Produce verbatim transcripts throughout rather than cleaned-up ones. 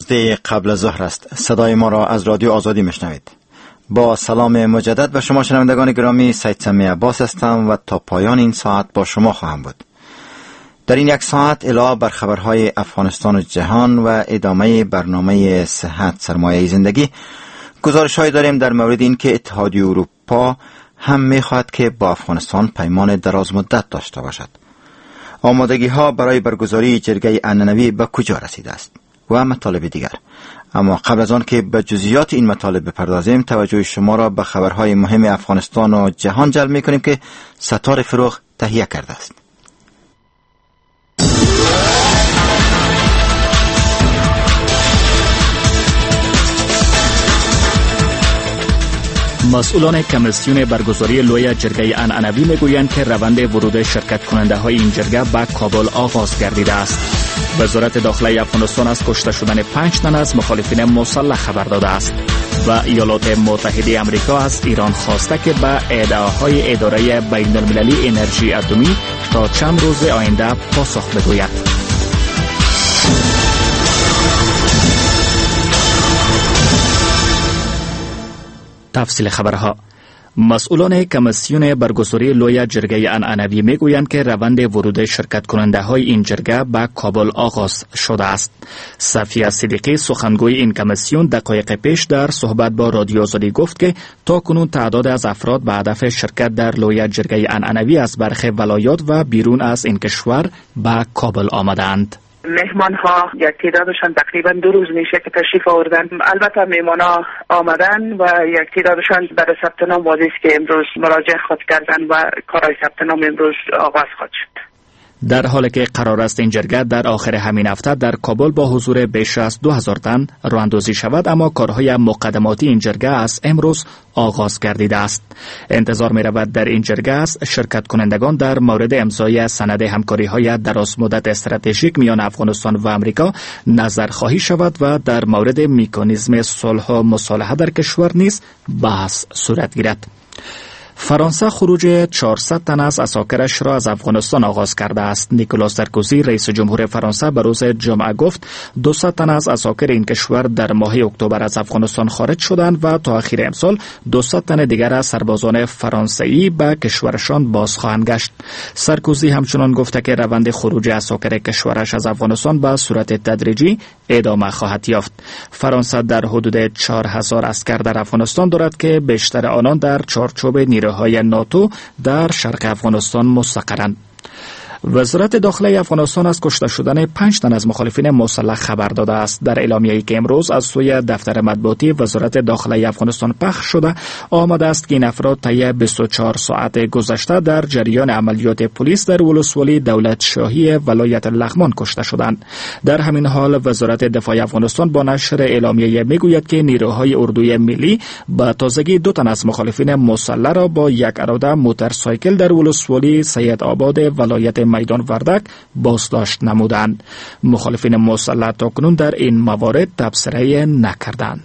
دوازده قبل از ظهر است. صدای ما را از رادیو آزادی میشنوید. با سلام مجدد به شما شنوندگان گرامی، سید سمی عباس هستم و تا پایان این ساعت با شما خواهم بود. در این یک ساعت علاوه بر خبرهای افغانستان و جهان و ادامه برنامه صحت سرمایه زندگی، گزارش‌هایی داریم در مورد اینکه اتحادیه اروپا هم می‌خواهد که با افغانستان پیمان دراز مدت داشته باشد. آمادگی‌ها برای برگزاری جرگه عنعنوی به کجا رسیده است و مطالب دیگر. اما قبل از آن که به جزئیات این مطالب بپردازیم، توجه شما را به خبرهای مهم افغانستان و جهان جلب می‌کنیم که ستار فروغ تهیه کرده است. مسئولان کمیسیون برگزاری لوی جرگه عنعنوی میگویند که روند ورود شرکت کننده های این جرگه به کابل آغاز گردیده است. وزارت داخله افغانستان از کشته شدن پنج تن از مخالفین مسلح خبر داده است و ایالات متحده آمریکا از ایران خواسته که به ادعاهای اداره بین المللی انرژی اتمی تا چند روز آینده پاسخ بگوید. تفصیل خبرها. مسئولان کمیسیون برگزاری لوی جرگه عنعنوی میگویند که روند ورود شرکت کننده های این جرگه به کابل آغاز شده است. صفیه صدیقی سخنگوی این کمیسیون دقایق پیش در صحبت با رادیو آزادی گفت که تا کنون تعداد از افراد به هدف شرکت در لوی جرگه عنعنوی از برخی ولایات و بیرون از این کشور به کابل آمدند. مهمان ها یک تعدادشان تقریبا دو روز میشه که تشریف آوردن. البته مهمان ها آمدن و یک تعدادشان برای ثبت نام واضح است که امروز مراجعه خود کردن و کارهای ثبت نام امروز آغاز خواهد شد. در حالی که قرار است این جرگه در آخر همین هفته در کابل با حضور بیش از دو هزار تن راهاندازی شود، اما کارهای مقدماتی این جرگه از امروز آغاز گردیده است. انتظار می رود در این جرگه است شرکت کنندگان در مورد امضای سند همکاری های دراز مدت استراتژیک میان افغانستان و آمریکا نظر خواهی شود و در مورد مکانیزم صلح و مصالحه در کشور نیز بحث صورت گیرد. فرانسه خروج چهارصد تن از عساکرش را از افغانستان آغاز کرده است. نیکولاس سارکوزی رئیس جمهور فرانسه به روز جمعه گفت دویست تن از عساکر این کشور در ماه اکتبر از افغانستان خارج شدند و تا آخر امسال دویست تن دیگر از سربازان فرانسوی به کشورشان باز خواهند گشت. سارکوزی همچنان گفته که روند خروج عساکر کشورش از افغانستان به صورت تدریجی ادامه خواهد یافت. فرانسه در حدود چهار هزار عسکر در افغانستان دارد که بیشتر آنان در چارچوب نیروهای ناتو در شرق افغانستان مستقرند. وزارت داخله افغانستان از کشته شدن پنج تن از مخالفین مسلح خبر داده است. در اعلامیه‌ای که امروز از سوی دفتر مطبوعاتی وزارت داخله افغانستان پخش شده آمده است که این افراد طی بیست و چهار ساعت گذشته در جریان عملیات پلیس در ولسوالی دولت شاهی ولایت لغمان کشته شدند. در همین حال وزارت دفاع افغانستان با نشر اعلامیه میگوید که نیروهای اردوی ملی با تازگی دو تن از مخالفین مسلح را با یک اراده موتورسایکل در ولسوالی سید آباد ولایت میدان وردک بازداشت نمودند. مخالفین مسلح تاکنون در این موارد تبصره نکردند.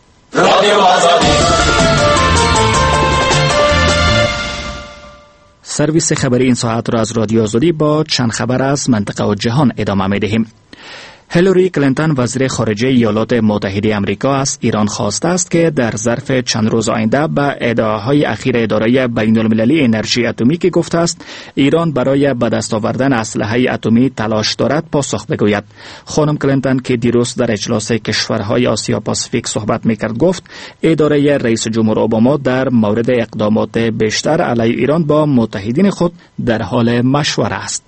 سرویس خبری این ساعت را از رادیو آزادی با چند خبر از منطقه و جهان ادامه می دهیم. هیلاری کلینتون وزیر خارجه ایالات متحده آمریکا از ایران خواسته است که در ظرف چند روز آینده به ادعاهای اخیر اداره بین المللی انرژی اتمی که گفته است ایران برای به دست آوردن اسلحه اتمی تلاش دارد پاسخ بگوید. خانم کلینتون که دیروز در اجلاس کشورهای آسیا پاسیفیک صحبت میکرد گفت اداره رئیس جمهور اوباما در مورد اقدامات بیشتر علیه ایران با متحدین خود در حال مشوره است.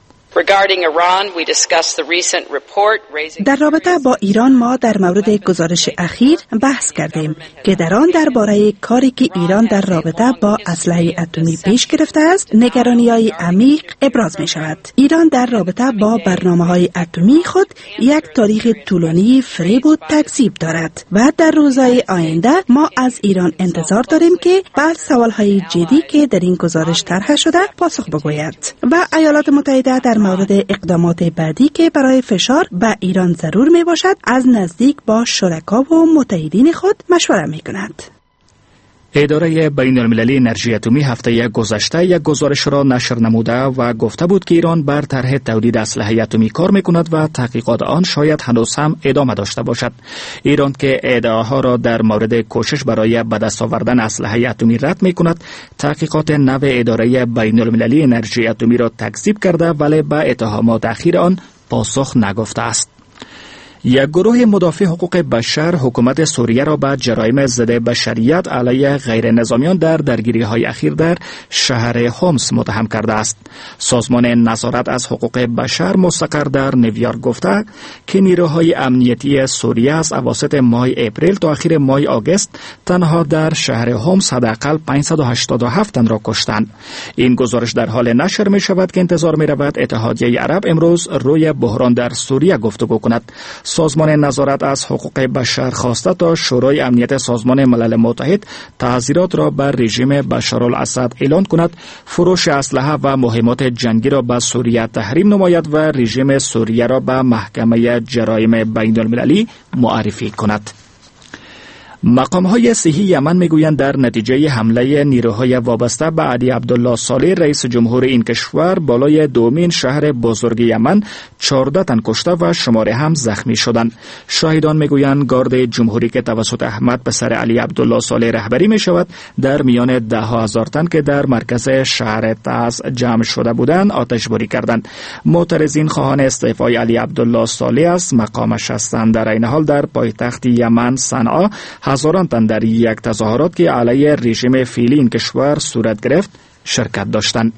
در رابطه با ایران ما در مورد گزارش اخیر بحث کردیم که در آن درباره کاری که ایران در رابطه با اسلحه اتمی پیش گرفته است نگرانی‌های عمیق ابراز می شود. ایران در رابطه با برنامه‌های اتمی خود یک تاریخ طولانی فریب و تکذیب دارد و در روزهای آینده ما از ایران انتظار داریم که به سوال‌های جدی که در این گزارش طرح شده پاسخ بگوید و ایالات متحده در مورد اقدامات بعدی که برای فشار به ایران ضرور می باشد از نزدیک با شرکا و متحدین خود مشوره می کند. اداره بین المللی انرژی اتمی هفته گذشته یک گزارش را نشر نموده و گفته بود که ایران بر طرح تولید اسلحه اتمی کار میکند و تحقیقات آن شاید هنوز هم ادامه داشته باشد. ایران که ادعاها را در مورد کوشش برای به دست آوردن اسلحه اتمی رد میکند، تحقیقات نو اداره بین المللی انرژی اتمی را تکذیب کرده ولی به اتهامات اخیر آن پاسخ نگفته است. یک گروه مدافع حقوق بشر حکومت سوریه را به جرایم ضد بشریت علیه غیر نظامیان در درگیری‌های اخیر در شهر حمص متهم کرده است. سازمان نظارت از حقوق بشر مستقر در نیویورک گفته که نیروهای امنیتی سوریه از اواسط ماه اپریل تا اخیر ماه آگوست تنها در شهر حمص حداقل پانصد و هشتاد و هفت تن را کشتند. این گزارش در حال نشر می شود که انتظار می رود اتحادیه عرب امروز روی بحران در سوریه گفتگو کند. سازمان نظارت از حقوق بشر خواسته تا شورای امنیت سازمان ملل متحد تحذیرات را بر رژیم بشارالاسد اعلان کند، فروش اسلحه و مهمات جنگی را به سوریه تحریم نماید و رژیم سوریه را به محکمه جرایم بین المللی معرفی کند. مقام‌های صحی یمن میگویند در نتیجه حمله نیروهای وابسته به علی عبدالله صالح رئیس جمهور این کشور بالای دومین شهر بزرگ یمن چهارده تن کشته و شماره هم زخمی شدند. شاهدان میگویند گارد جمهوری که توسط احمد پسر علی عبدالله صالح رهبری می شود در میان ده هزار تن که در مرکز شهر تعز جمع شده بودند آتشباری کردند. معترضین خواهان استعفای علی عبدالله صالح از مقامش هستند. در این حال در پایتخت یمن صنعا هزاران تن در یک تظاهرات که علیه رژیم فعلی این کشور صورت گرفت شرکت داشتند.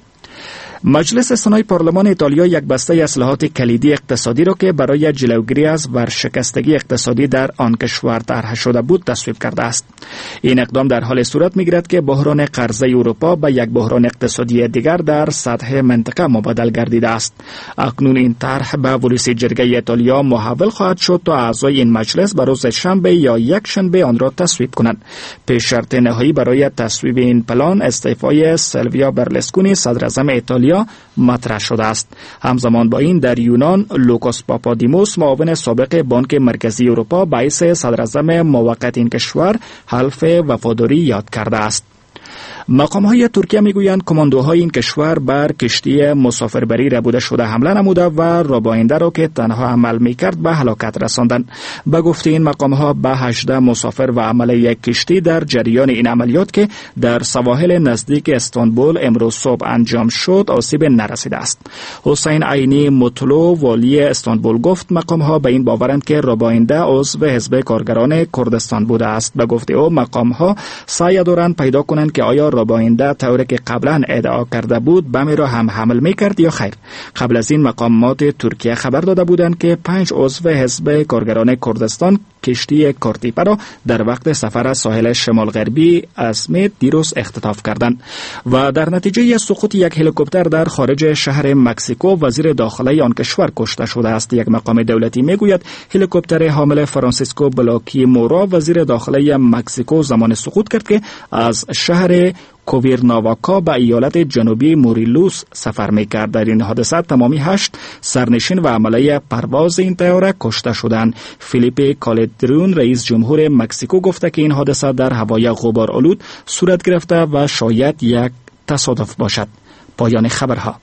مجلس سنای پارلمان ایتالیا یک بسته اصلاحات کلیدی اقتصادی را که برای جلوگیری از ورشکستگی اقتصادی در آن کشور طرح شده بود تصویب کرده است. این اقدام در حال صورت می‌گیرد که بحران قرضه اروپا به یک بحران اقتصادی دیگر در سطح منطقه مبادل گردیده است. اکنون این طرح به ولوس جرگه ایتالیا محول خواهد شد تا اعضای این مجلس به روز شنبه یا یک شنبه آن را تصویب کنند. پیش شرط نهایی برای تصویب این پلان استعفای سیلویا برلوسکونی صدر اعظم ایتالیا مطرح شده است. همزمان با این در یونان لوکاس پاپادیموس معاون سابق بانک مرکزی اروپا باعث صدر اعظم موقت این کشور حلف وفاداری یاد کرده است. مقام‌های ترکیه میگویند کماندوهای این کشور بر کشتی مسافربری ربوده شده حمله نموده و راباینده را که تنها عمل میکرد به هلاکت رساندند. به گفته این مقام‌ها به هجده مسافر و عمل یک کشتی در جریان این عملیات که در سواحل نزدیک استانبول امروز صبح انجام شد آسیب نرسیده است. حسین عینی مطلو والی استانبول گفت مقام‌ها به این باورند که راباینده عضو حزب کارگران کردستان بوده است. به گفته او مقام‌ها سعی دارند پیدا کنند که آیا راباینده طوری که قبلا ادعا کرده بود بمی را هم حمل میکرد یا خیر. قبل از این مقامات ترکیه خبر داده بودند که پنج عضو حزب کارگران کردستان کشتی کارتیپه را در وقت سفر از ساحل شمال غربی اسمیت دیروز اختطاف کردند و در نتیجه سقوط یک هلیکوپتر در خارج شهر مکزیکو وزیر داخله آن کشور کشته شده است. یک مقام دولتی میگوید هلیکوپتر حامل فرانسیسکو بلاکی مورا وزیر داخله مکزیکو زمان سقوط کرد که از شهر کویرناواکا به ایالت جنوبی موریلوس سفر میکرد. در این حادثه تمامی هشت سرنشین و عمله پرواز این طیاره کشته شدند. فیلیپ کالدرون رئیس جمهور مکزیکو گفته که این حادثه در هوای غبارآلود صورت گرفته و شاید یک تصادف باشد. پایان خبرها.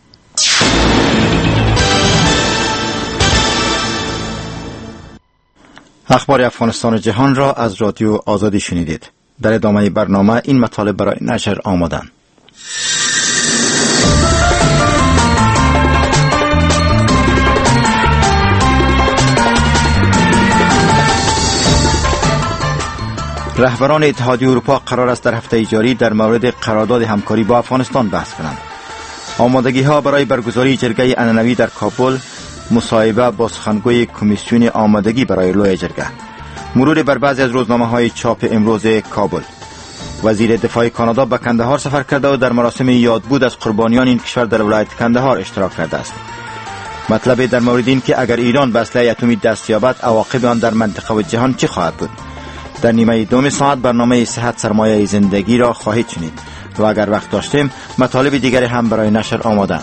اخبار افغانستان و جهان را از رادیو آزادی شنیدید. در ادامه برنامه این مطالب برای نشر آمدن. رهبران اتحادیه اروپا قرار است در هفته جاری در مورد قرارداد همکاری با افغانستان بحث کنند. آمادگی ها برای برگزاری جرگه عنعنوی در کابل، مصاحبه با سخنگوی کمیسیون آمادگی برای لوی جرگه، مرور بر بعضی از روزنامه‌های چاپ امروز کابل. وزیر دفاع کانادا به کندهار سفر کرده و در مراسم یادبود از قربانیان این کشور در ولایت کندهار اشتراک کرده است. مطلب در مورد این که اگر ایران به اسلحه اتمی دست یابد عواقب آن در منطقه و جهان چه خواهد بود. در نیمه دوم ساعت برنامه صحت سرمایه زندگی را خواهید شنید و اگر وقت داشتیم مطالب دیگری هم برای نشر آماده.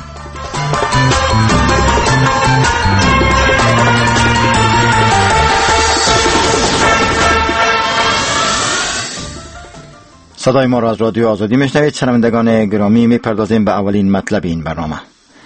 صدای ما را از رادیو آزادی میشنوید. شنوندگان گرامی، میپردازیم به اولین مطلب این برنامه.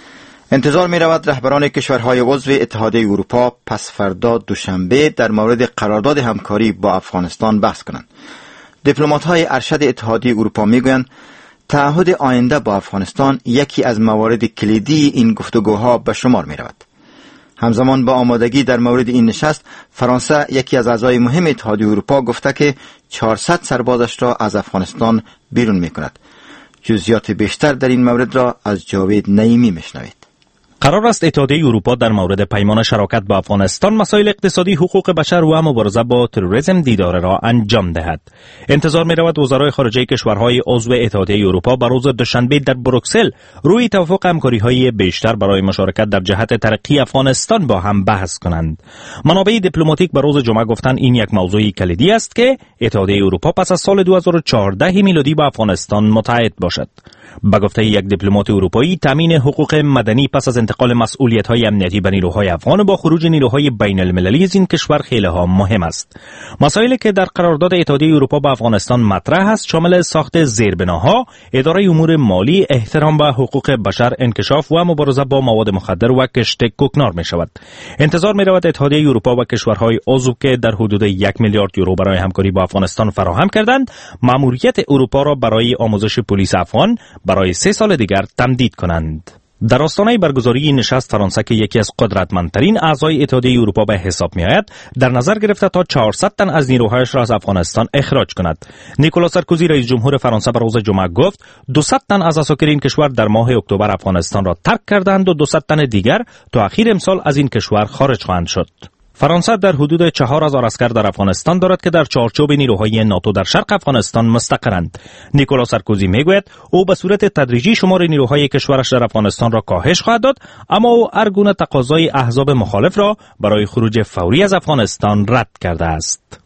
انتظار می رود رهبران کشورهای عضو اتحادیه اروپا پس فردا دوشنبه در مورد قرارداد همکاری با افغانستان بحث کنند. دیپلمات‌های ارشد اتحادیه اروپا میگویند تعهد آینده با افغانستان یکی از موارد کلیدی این گفتگوها به شمار می رود. همزمان با آمادگی در مورد این نشست، فرانسه یکی از اعضای مهم اتحادیه اروپا گفته که چهارصد سربازش را از افغانستان بیرون می کند. جزئیات بیشتر در این مورد را از جاوید نعیمی میشنوید. قرار است اتحادیه اروپا در مورد پیمان شراکت با افغانستان، مسائل اقتصادی، حقوق بشر و مبارزه با تروریسم دیدار را انجام دهد. انتظار می رود وزرای خارجه کشورهای عضو اتحادیه اروپا بر روز دوشنبه در بروکسل روی توافق همکاری‌های بیشتر برای مشارکت در جهت ترقی افغانستان با هم بحث کنند. منابع دیپلماتیک بر روز جمعه گفتند این یک موضوع کلیدی است که اتحادیه اروپا پس از سال دو هزار و چهارده میلادی با افغانستان متحد باشد. با گفته یک دیپلمات اروپایی، تامین حقوق مدنی پس از انتقال مسئولیت‌های امنیتی به نیروهای افغان با خروج نیروهای بین المللی از این کشور خیلی ها مهم است. مسائلی که در قرارداد اتحادیه اروپا با افغانستان مطرح است شامل ساخت زیربناها، اداره امور مالی، احترام به حقوق بشر، انکشاف و مبارزه با مواد مخدر و کشت کوکنار می شود. انتظار می رود اتحادیه اروپا و کشورهای عضو که در حدود یک میلیارد یورو برای همکاری با افغانستان فراهم کردند، مأموریت اروپا را برای آموزش پلیس افغان برای سه سال دیگر تمدید کنند. در آستانه برگزاری این نشست، فرانسه که یکی از قدرتمندترین اعضای اتحادیه اروپا به حساب می‌آید، در نظر گرفته تا چهارصد تن از نیروهایش را از افغانستان اخراج کند. نیکولا سارکوزی رئیس جمهور فرانسه بر روز جمعه گفت دویست تن از اساکر این کشور در ماه اکتبر افغانستان را ترک کردند و دویست تن دیگر تا اخیر امسال از این کشور خارج خواهند شد. فرانسه در حدود چهار هزار اسکر در افغانستان دارد که در چارچوب نیروهای ناتو در شرق افغانستان مستقرند. نیکولا سارکوزی میگوید او به صورت تدریجی شمار نیروهای کشورش در افغانستان را کاهش خواهد داد، اما او هر گونه تقاضای احزاب مخالف را برای خروج فوری از افغانستان رد کرده است.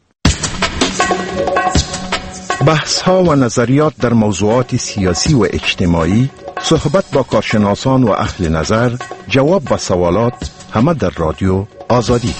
بحث ها و نظریات در موضوعات سیاسی و اجتماعی، صحبت با کارشناسان و اهل نظر، جواب به سوالات، همه در رادیو آزادی.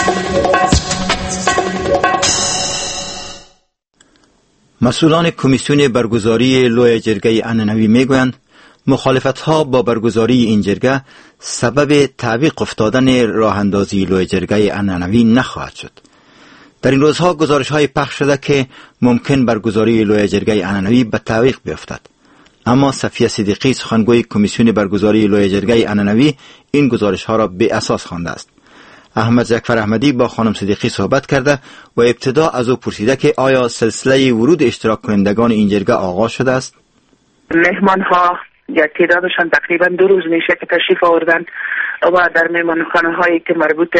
مسئولان کمیسیون برگزاری لوی جرگه عنعنوی میگویند مخالفت‌ها با برگزاری این جرگه سبب تعویق افتادن راه اندازی لوی جرگه عنعنوی نخواهد شد. در این روزها گزارش‌های پخش شده که ممکن برگزاری لوی جرگه عنعنوی به تعویق بیفتد. اما صفیه صدیقی، سخنگوی کمیسیون برگزاری لوی جرگه عنعنوی، این گزارش‌ها را بی اساس خوانده است. احمد زکفر احمدی با خانم صدیقی صحبت کرده و ابتدا از او پرسیده که آیا سلسله ورود اشتراک کنندگان این جرگه آغاز شده است؟ مهمان‌ها یک تعدادشان تقریبا دو روز میشه که تشریف آوردن و در مهمانخانه هایی که مربوط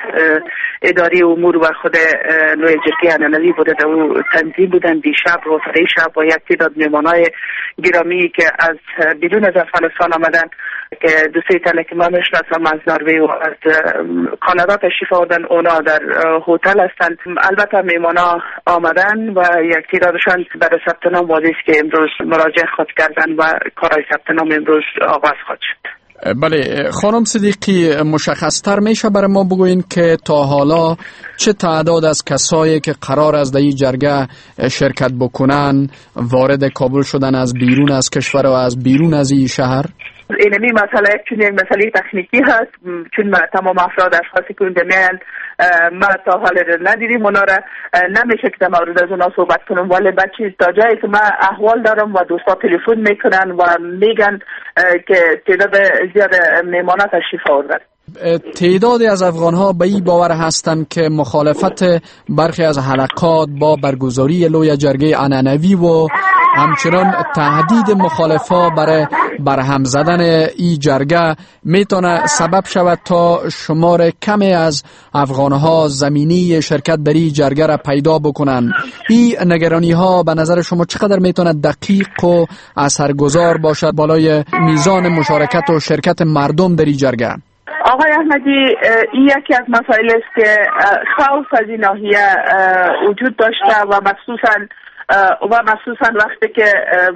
اداری امور و خود لوی جرگه عنعنوی بوده در او تنظیم بودن دیشب و فریشب و یک تعداد مهمانای گرامی که از بیرون از افغانستان آمدن که دو سه تنه که من میشناسم از نروژ و از کانادا تشریف آوردن، اونا در هتل هستند. البته مهمانا آمدن و یک تعدادشان برای ثبت نام واضح است که امروز مراجعه خود کردن و کارهای ثبت نام امروز آغاز خواهد شد. بله خانم صدیقی، مشخصتر میشه برای ما بگوین که تا حالا چه تعداد از کسایی که قرار است در این جرگه شرکت بکنن وارد کابل شدن از بیرون از کشور و از بیرون از این شهر؟ اینمی مسئله چون یک مسئله تکنیکی هست، چون تمام افراد اشخاصی که اونجا میان ما تا حال ندیدیم، اونا را نمیشه که در مورد از اونا صحبت کنم، ولی بچه تا جایی که من احوال دارم و دوستا تلفن میکنن و میگن که تعداد زیاد مهمانا تشریف آوردن. تعدادی از افغان‌ها به این باور هستند که مخالفت برخی از حلقات با برگزاری لوی جرگه عنعنوی و همچنان تهدید مخالفا برای برهم زدن این جرگه میتونه سبب شود تا شمار کمی از افغان‌ها زمینی شرکت در این جرگه را پیدا بکنن. این نگرانی‌ها به نظر شما چقدر میتونه دقیق و اثرگذار باشد بالای میزان مشارکت و شرکت مردم در این جرگه؟ آقای احمدی، این یکی از مسائل است که خوف از این ناحیه وجود داشته و مخصوصا و مخصوصا وقتی که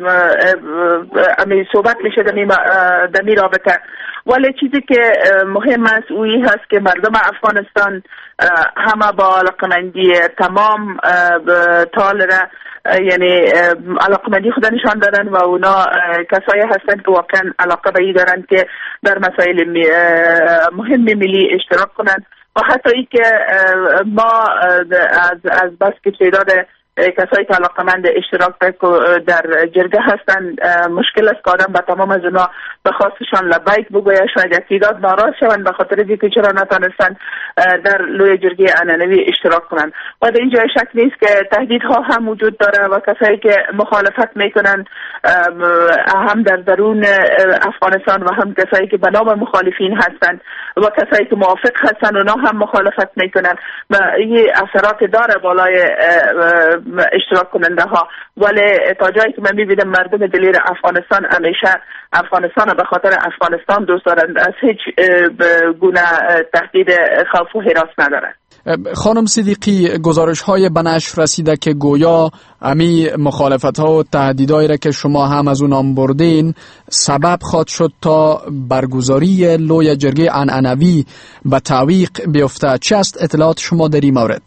امی صحبت میشه در می رابطه. ولی چیزی که مهم است اویی هست که مردم افغانستان همه با علاقمندی تمام تالره، یعنی علاقمندی خود نشان دادن و اونا کسایی هستن که واقعا علاقه به این دارن که در مسائل مهم ملی اشتراک کنن و حتی ای که ما از از بس که تعداد کسایی که علاقمند اشتراک در جرگه هستن مشکل است که آدم به تمام از اونا به خواستشان لبیک بگویه، شاید یک تعداد ناراض شوند به خاطر اینکه چرا نتونستن در لوی جرگه عنعنوی اشتراک کنن. و در اینجا شک نیست که تهدیدها هم وجود داره و کسایی که مخالفت میکنن هم در درون افغانستان و هم کسایی که به نام مخالفین هستن و کسایی که موافق هستن اونا هم مخالفت میکنن و این اثرات داره بالای اشتراک کننده ها. ولی تا جایی که من میبینم مردم دلیر افغانستان همیشه افغانستان به خاطر افغانستان دوست دارند، از هیچ گونه تهدید خوف و هراس ندارند. خانم صدیقی، گزارش های به نشر رسیده که گویا امی مخالفت ها و تهدیدایی را که شما هم از اونام بردین سبب خواد شد تا برگزاری لوی جرگه عنعنوی به تعویق بیفته. چه است اطلاعات شما در این مورد؟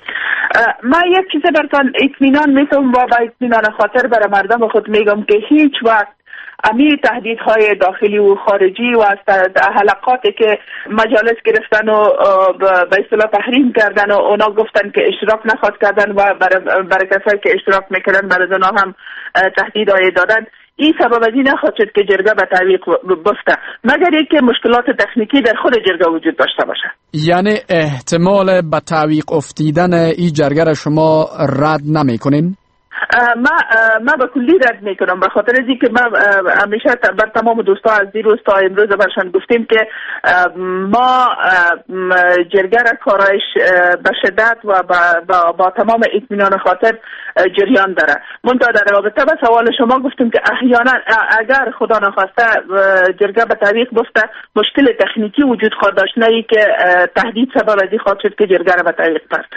من یک چیز براتون اطمینان میتونم و با اطمینان خاطر برای مردم خود میگم که هیچ وقت امی تهدیدهای داخلی و خارجی و از حلقاتی که مجالس گرفتن و به اصطلاح تحریم کردن و اونا گفتن که اشتراک نخواد کردن و برای, برای کسایی که اشتراک میکردن برای اونا هم تهدیدهای دادن، این سبب از این نخواهد شد که جرگه به تعویق بفته مگر اینکه مشکلات تکنیکی در خود جرگه وجود داشته باشه. یعنی احتمال به تعویق افتیدن این جرگه را شما رد نمیکنین؟ ما ما به کلی رد میکنم، به خاطر از اینکه ما همیشه بر تمام دوستا از دیروز تا امروز برشان گفتیم که ما جرگه را کارایش به شدت و با, با, با تمام اطمینان خاطر جریان داره. منتها در رابطه با سوال شما گفتیم که احیانا اگر خدا نخواسته جرگه به تعویق بفته مشکل تکنیکی وجود خواهد داشت، نه ای که تهدید سبب از این خواهد شد که جرگه را به تعویق برده.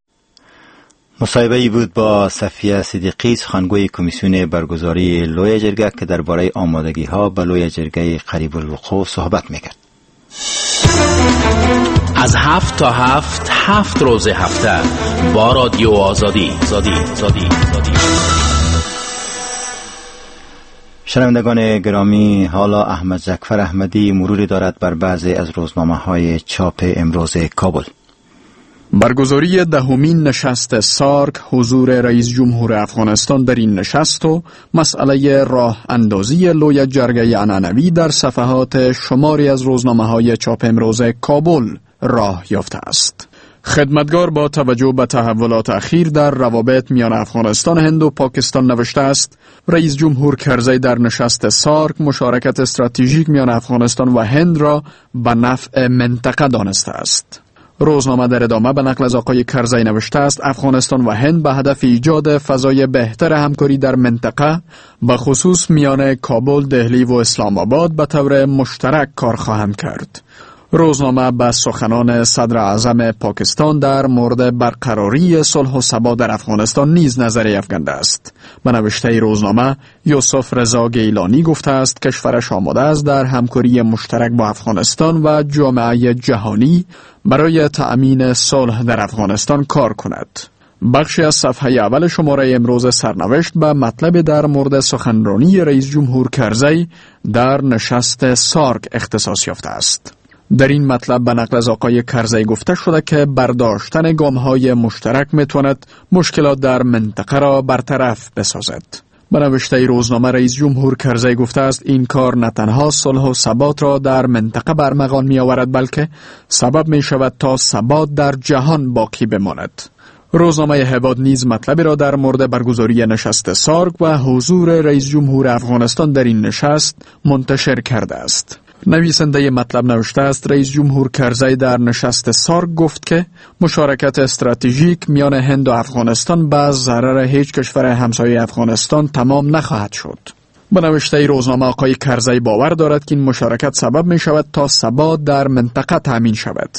مصاحبه ای بود با صفیه صدیقی، سخنگوی کمیسیون برگزاری لوی جرگه که درباره آمادگی ها به لوی جرگه قریب الوقوع صحبت میکرد. از هفت تا هفت هفت روز هفته با رادیو آزادی آزادی آزادی آزادی. شنوندگان گرامی، حالا احمد زکفر احمدی مروری دارد بر بعضی از روزنامه های چاپ امروز کابل. برگزاری دهمین نشست سارک، حضور رئیس جمهور افغانستان در این نشست و مسئله راه اندازی لوی جرگه عنعنوی در صفحات شماری از روزنامه‌های چاپ امروز کابل راه یافته است. خدمتگار با توجه به تحولات اخیر در روابط میان افغانستان، هند و پاکستان نوشته است رئیس جمهور کرزی در نشست سارک مشارکت استراتژیک میان افغانستان و هند را به نفع منطقه دانسته است. روزنامه در ادامه به نقل از آقای کرزی نوشته است افغانستان و هند به هدف ایجاد فضای بهتر همکاری در منطقه به خصوص میان کابل، دهلی و اسلام آباد به طور مشترک کار خواهند کرد. روزنامه به سخنان صدر اعظم پاکستان در مورد برقراری صلح و ثبات در افغانستان نیز نظری افکنده است. به نوشته روزنامه یوسف رضا گیلانی گفته است کشورش آماده است در همکاری مشترک با افغانستان و جامعه جهانی برای تأمین صلح در افغانستان کار کند. بخشی از صفحه اول شماره امروز سرنوشت به مطلب در مورد سخنرانی رئیس جمهور کرزی در نشست سارک اختصاص یافته است. در این مطلب به نقل از آقای کرزی گفته شده که برداشتن گام‌های مشترک میتواند مشکلات در منطقه را برطرف بسازد. به نوشته روزنامه رئیس جمهور کرزی گفته است این کار نه تنها صلح و ثبات را در منطقه برمغان می آورد بلکه سبب می شود تا ثبات در جهان باقی بماند. روزنامه هواد نیز مطلبی را در مورد برگزاری نشست سارک و حضور رئیس جمهور افغانستان در این نشست منتشر کرده است. نویسنده مطلب نوشته است رئیس جمهور کرزی در نشست سارک گفت که مشارکت استراتژیک میان هند و افغانستان به ضرر هیچ کشور همسایه افغانستان تمام نخواهد شد. به نوشته روزنامه آقای کرزی باور دارد که این مشارکت سبب می شود تا ثبات در منطقه تامین شود.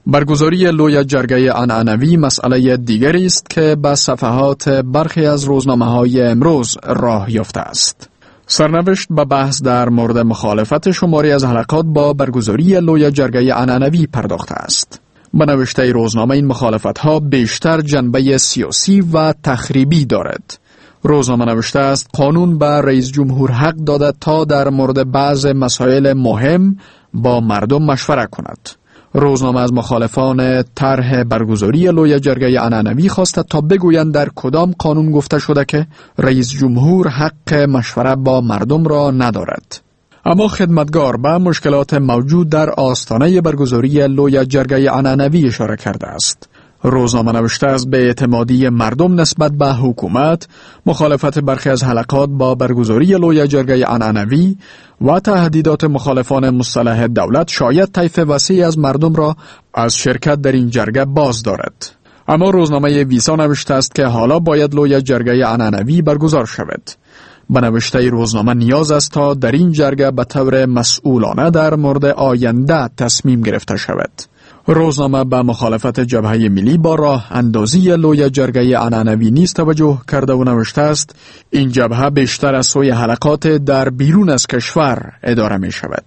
برگزاری لوی جرگه عنعنوی مسئله دیگری است که به صفحات برخی از روزنامه‌های امروز راه یافته است. سرنوشت به بحث در مورد مخالفت شماری از حلقات با برگزاری لوی جرگه عنعنوی پرداخته است. به نوشته روزنامه این مخالفت‌ها بیشتر جنبه سیاسی و تخریبی دارد. روزنامه نوشته است قانون به رئیس جمهور حق داده تا در مورد بعض مسائل مهم با مردم مشوره کند. روزنامه از مخالفان طرح برگزاری لوی جرگه عنعنوی خواسته تا بگویند در کدام قانون گفته شده که رئیس جمهور حق مشوره با مردم را ندارد. اما خدمتگار به مشکلات موجود در آستانه برگزاری لوی جرگه عنعنوی اشاره کرده است. روزنامه نوشته است به اعتمادی مردم نسبت به حکومت، مخالفت برخی از حلقات با برگزاری لوی جرگه عنعنوی و تهدیدات مخالفان مصالح دولت شاید طیف وسیعی از مردم را از شرکت در این جرگه باز دارد. اما روزنامه ویسا نوشته است که حالا باید لوی جرگه عنعنوی برگزار شود. به نوشته روزنامه نیاز است تا در این جرگه به طور مسئولانه در مورد آینده تصمیم گرفته شود. روزنامه به مخالفت جبهه ملی با راه اندازی لوی جرگه عنعنوی نیز توجه کرده و نوشته است این جبهه بیشتر از سوی حلقات در بیرون از کشور اداره می شود.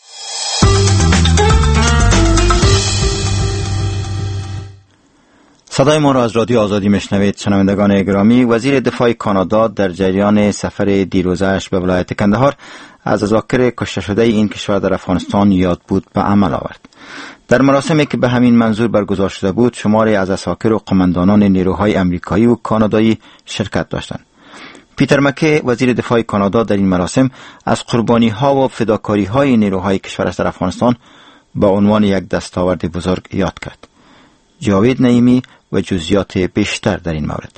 صدای ما را از رادیو آزادی میشنوید. شنوندگان گرامی، وزیر دفاع کانادا در جریان سفر دیروزش به ولایت کندهار از عساکر کشته شده این کشور در افغانستان یاد بود به عمل آورد. در مراسمی که به همین منظور برگزار شده بود، شماری از عساکر و قماندانان نیروهای امریکایی و کانادایی شرکت داشتند. پیتر مکی، وزیر دفاع کانادا، در این مراسم از قربانی ها و فداکاری های نیروهای کشورش در افغانستان با عنوان یک دستاورد بزرگ یاد کرد. جاوید نعیمی و جزئیات بیشتر در این مورد.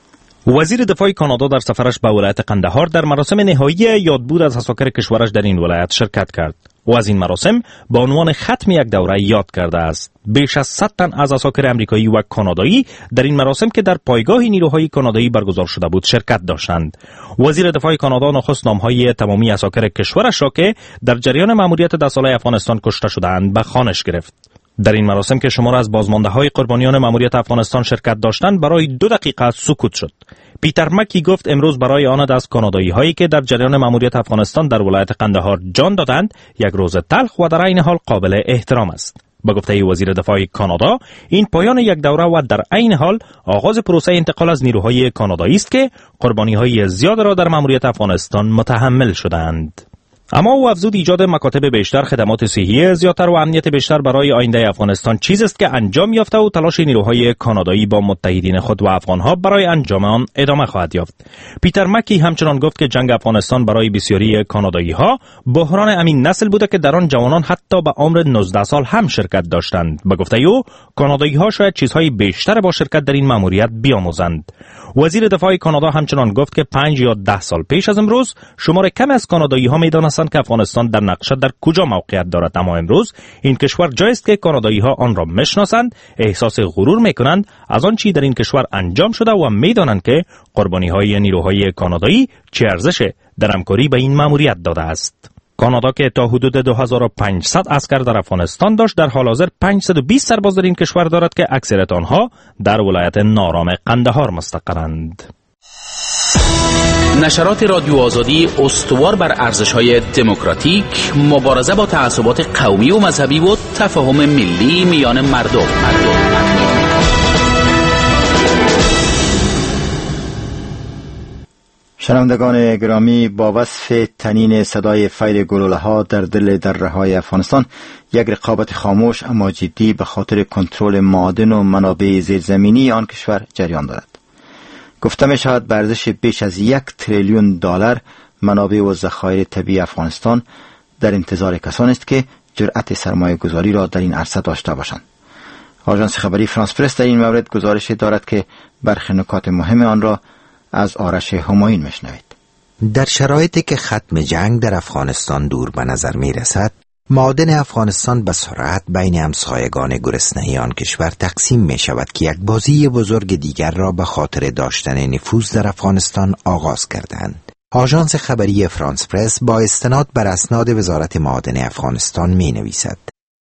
وزیر دفاع کانادا در سفرش به ولایت قندهار در مراسم نهایی یادبود از عساکر کشورش در این ولایت شرکت کرد و از این مراسم با عنوان ختم یک دوره یاد کرده است. بیش از صد تن از عساکر امریکایی و کانادایی در این مراسم که در پایگاه نیروهای کانادایی برگزار شده بود شرکت داشتند. وزیر دفاع کانادا نخست نامهای تمامی عساکر کشورش را که در جریان مأموریت ده ساله افغانستان کشته شدند به خوانش گرفت. در این مراسم که شمار از بازمانده های قربانیان مأموریت افغانستان شرکت داشتند، برای دو دقیقه سکوت شد. پیتر مکی گفت امروز برای آن از کانادایی هایی که در جریان مأموریت افغانستان در ولایت قندهار جان دادند یک روز تلخ و در عین حال قابل احترام است. با گفته وزیر دفاع کانادا، این پایان یک دوره و در عین حال آغاز پروسه انتقال از نیروهای کانادایی است که قربانی های زیاد را در مأموریت افغانستان متحمل شدند. اما او افزود ایجاد مکاتب بیشتر، خدمات صحی زیادتر و امنیت بیشتر برای آینده افغانستان چیزی است که انجام یافته و تلاش نیروهای کانادایی با متحدین خود و افغانها برای انجام آن ادامه خواهد یافت. پیتر مکی همچنان گفت که جنگ افغانستان برای بسیاری کانادایی ها بحران امین نسل بوده که در آن جوانان حتی به عمر نوزده سال هم شرکت داشتند. به گفته او، کانادایی ها شاید چیزهای بیشتر با شرکت در این مأموریت بیاموزند. وزیر دفاع کانادا همچنان گفت که پنج یا ده سال پیش از امروز شمار کم از کانادایی ها می‌دانستند که افغانستان در نقشه در کجا موقعیت دارد، اما امروز این کشور جایی است که کانادایی ها آن را میشناسند، احساس غرور میکنند از آن چی در این کشور انجام شده و میدانند که قربانی های نیروهای کانادایی چه ارزش در همکاری به این مأموریت داده است. کانادا که تا حدود دو هزار و پانصد عسکر در افغانستان داشت، در حال حاضر پانصد و بیست سرباز در این کشور دارد که اکثریت آنها در ولایت نارام قندهار مستقرند. نشرات رادیو آزادی استوار بر ارزش‌های دموکراتیک، مبارزه با تعصبات قومی و مذهبی و تفاهم ملی میان مردم. مردم. شنوندگان گرامی، با وصف تنین صدای فیل گلوله ها در دل دره های افغانستان، یک رقابت خاموش اما جدی به خاطر کنترل معادن و منابع زیرزمینی آن کشور جریان دارد. گفته می شود به ارزش بیش از یک تریلیون دلار منابع و ذخایر طبیعی افغانستان در انتظار کسانی است که جرأت سرمایه گذاری را در این عرصه داشته باشند. آژانس خبری فرانس پرس در این مورد گزارش دارد که برخی نکات مهم آن را از آرش همایون میشنوید. در شرایطی که ختم جنگ در افغانستان دور به نظر می رسد، معادن افغانستان به سرعت بین همسایگان گرسنه آن کشور تقسیم می شود که یک بازی بزرگ دیگر را به خاطر داشتن نفوذ در افغانستان آغاز کردند. آژانس خبری فرانس پرس با استناد بر اسناد وزارت معادن افغانستان می نویسد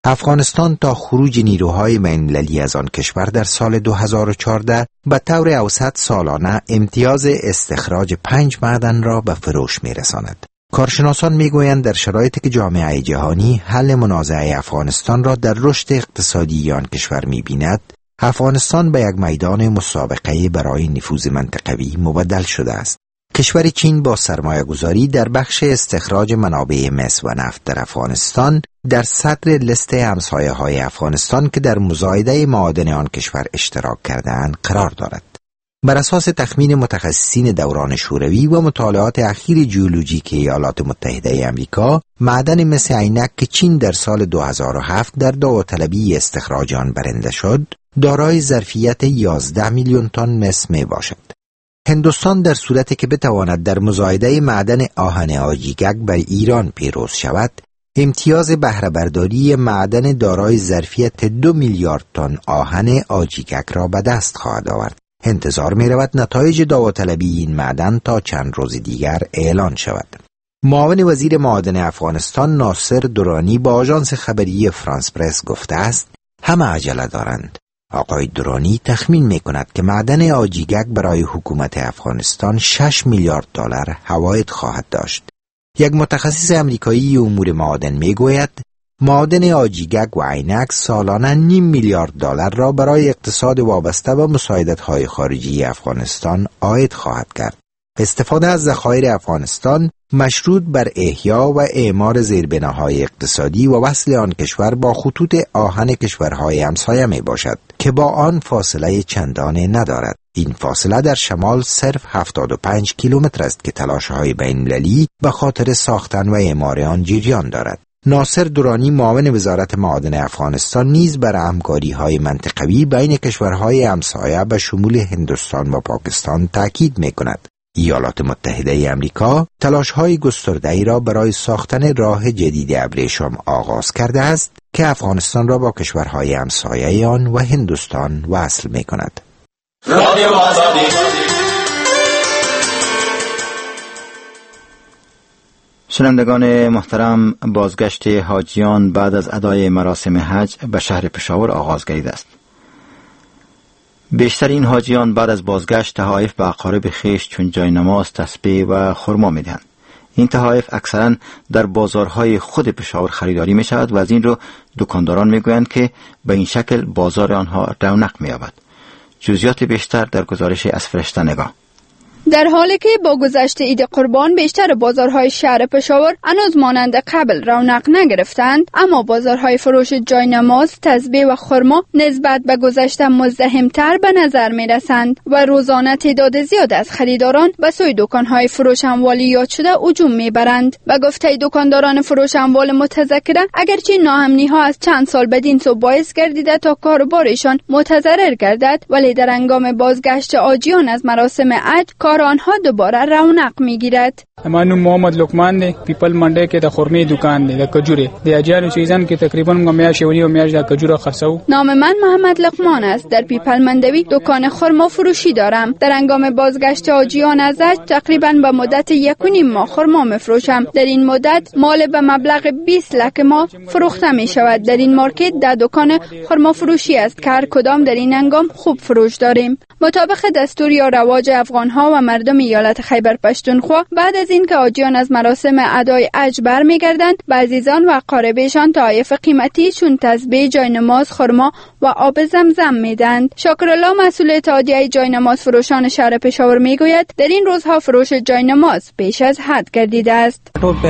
افغانستان تا خروج نیروهای بین‌المللی از آن کشور در سال دو هزار و چهارده به طور اوسط سالانه امتیاز استخراج پنج معدن را به فروش می‌رساند. کارشناسان میگویند در شرایطی که جامعه جهانی حل منازعه افغانستان را در رشد اقتصادی آن کشور می‌بیند، افغانستان به یک میدان مسابقه برای نفوذ منطقوی مبدل شده است. کشور چین با سرمایه گذاری در بخش استخراج منابع مس و نفت در افغانستان در صدر لیست همسایه های افغانستان که در مزایده معادن آن کشور اشتراک کرده‌اند قرار دارد. بر اساس تخمین متخصصین دوران شوروی و مطالعات اخیر ژئولوژیک ایالات متحده آمریکا، معدن مس عینک که چین در سال دو هزار و هفت در داوطلبی استخراج آن برنده شد، دارای ظرفیت یازده میلیون تن مس می باشد. هندوستان در صورتی که بتواند در مزایده معدن آهن آجیگک بر ایران پیروز شود، امتیاز بهره برداری معدن دارای ظرفیت دو میلیارد تن آهن آجیگک را به دست خواهد آورد. انتظار می رود نتایج داوطلبی این معدن تا چند روز دیگر اعلان شود. معاون وزیر معادن افغانستان ناصر درانی با آژانس خبری فرانس پرس گفته است همه عجله دارند. آقای درانی تخمین می کند که معدن آجیگک برای حکومت افغانستان شش میلیارد دلار فواید خواهد داشت. یک متخصص امریکایی امور معادن می گوید معادن آجیگک و عینک سالانه نیم میلیارد دلار را برای اقتصاد وابسته به مساعدت‌های خارجی افغانستان عاید خواهد کرد. استفاده از ذخایر افغانستان مشروط بر احیا و اعمار زیربناهای اقتصادی و وصل آن کشور با خطوط آهن کشورهای همسایه می باشد که با آن فاصله چندانی ندارد. این فاصله در شمال صرف هفتاد و پنج کیلومتر است که تلاش‌های بین‌المللی به خاطر ساختن و اعمار آن جریان دارد. ناصر درانی معاون وزارت معادن افغانستان نیز بر همکاری‌های منطقوی بین کشورهای همسایه به شمول هندوستان و پاکستان تاکید می‌کند. ایالات متحده آمریکا تلاش‌های گسترده‌ای را برای ساختن راه جدید ابریشم آغاز کرده است که افغانستان را با کشورهای همسایه آن و هندوستان وصل می‌کند. رادیو آزادی. شنوندگان محترم، بازگشت حاجیان بعد از ادای مراسم حج به شهر پشاور آغاز گردیده است. بیشتر این حاجیان بعد از بازگشت تحائف به اقارب خویش چون جای نماز، تسبیح و خرما می‌دهند. این تحائف اکثرا در بازارهای خود پشاور خریداری می شود و از این رو دکانداران میگویند که به این شکل بازار آنها رونق می‌یابد. جزئیات بیشتر در گزارش از فرشته نگاه. در حالی که با گذشت عید قربان بیشتر بازارهای شهر پشاور هنوز مانند قبل رونق نگرفتند، اما بازارهای فروش جای نماز، تسبیح و خرما نسبت به گذشته مزدحم‌تر به نظر می رسند و روزانه تعداد زیاد از خریداران به سوی دکانهای فروش اموالی یاد شده هجوم می برند. به گفته دکانداران فروش اموال متذکره، اگرچه ناامنی ها از چند سال بدین سو باعث گردیده تا کاروبارشان متضرر گردد، ولی در هنگام بازگشت حاجیان از مراسم حج کار آنها دوباره رونق میگیرد. منو محمد لقمان دی، پیپل منډه کې د خرمې دکان دی، د کجوري د اجانو سیزن کې تقریبا میاشت ونی و میاشت د کجوره خرڅو. نام من محمد لقمان است. در پیپل مندوی دکان خرما فروشی دارم. در هنگام بازگشت حاجیان از حج تقریبا به مدت یک و نیم ماه خرما میفروشم. در این مدت مال به مبلغ بیست لک ماه فروخته می شود. در این مارکت ده دکان خرما فروشی است که هر کدام در این هنگام خوب فروش داریم. مطابق دستور یا رواج افغان ها و مردم ایالت خیبر پشتونخوا، بعد از اینکه حاجیان از مراسم ادای حج برمیگردند، به عزیزان و اقاربشان تحائف قیمتی چون تسبیح، جای نماز، خرما و آب زمزم میدند. شاکرالله مسئول اتحادیه جای نماز فروشان شهر پشاور میگوید در این روزها فروش جای نماز بیش از حد گردیده است.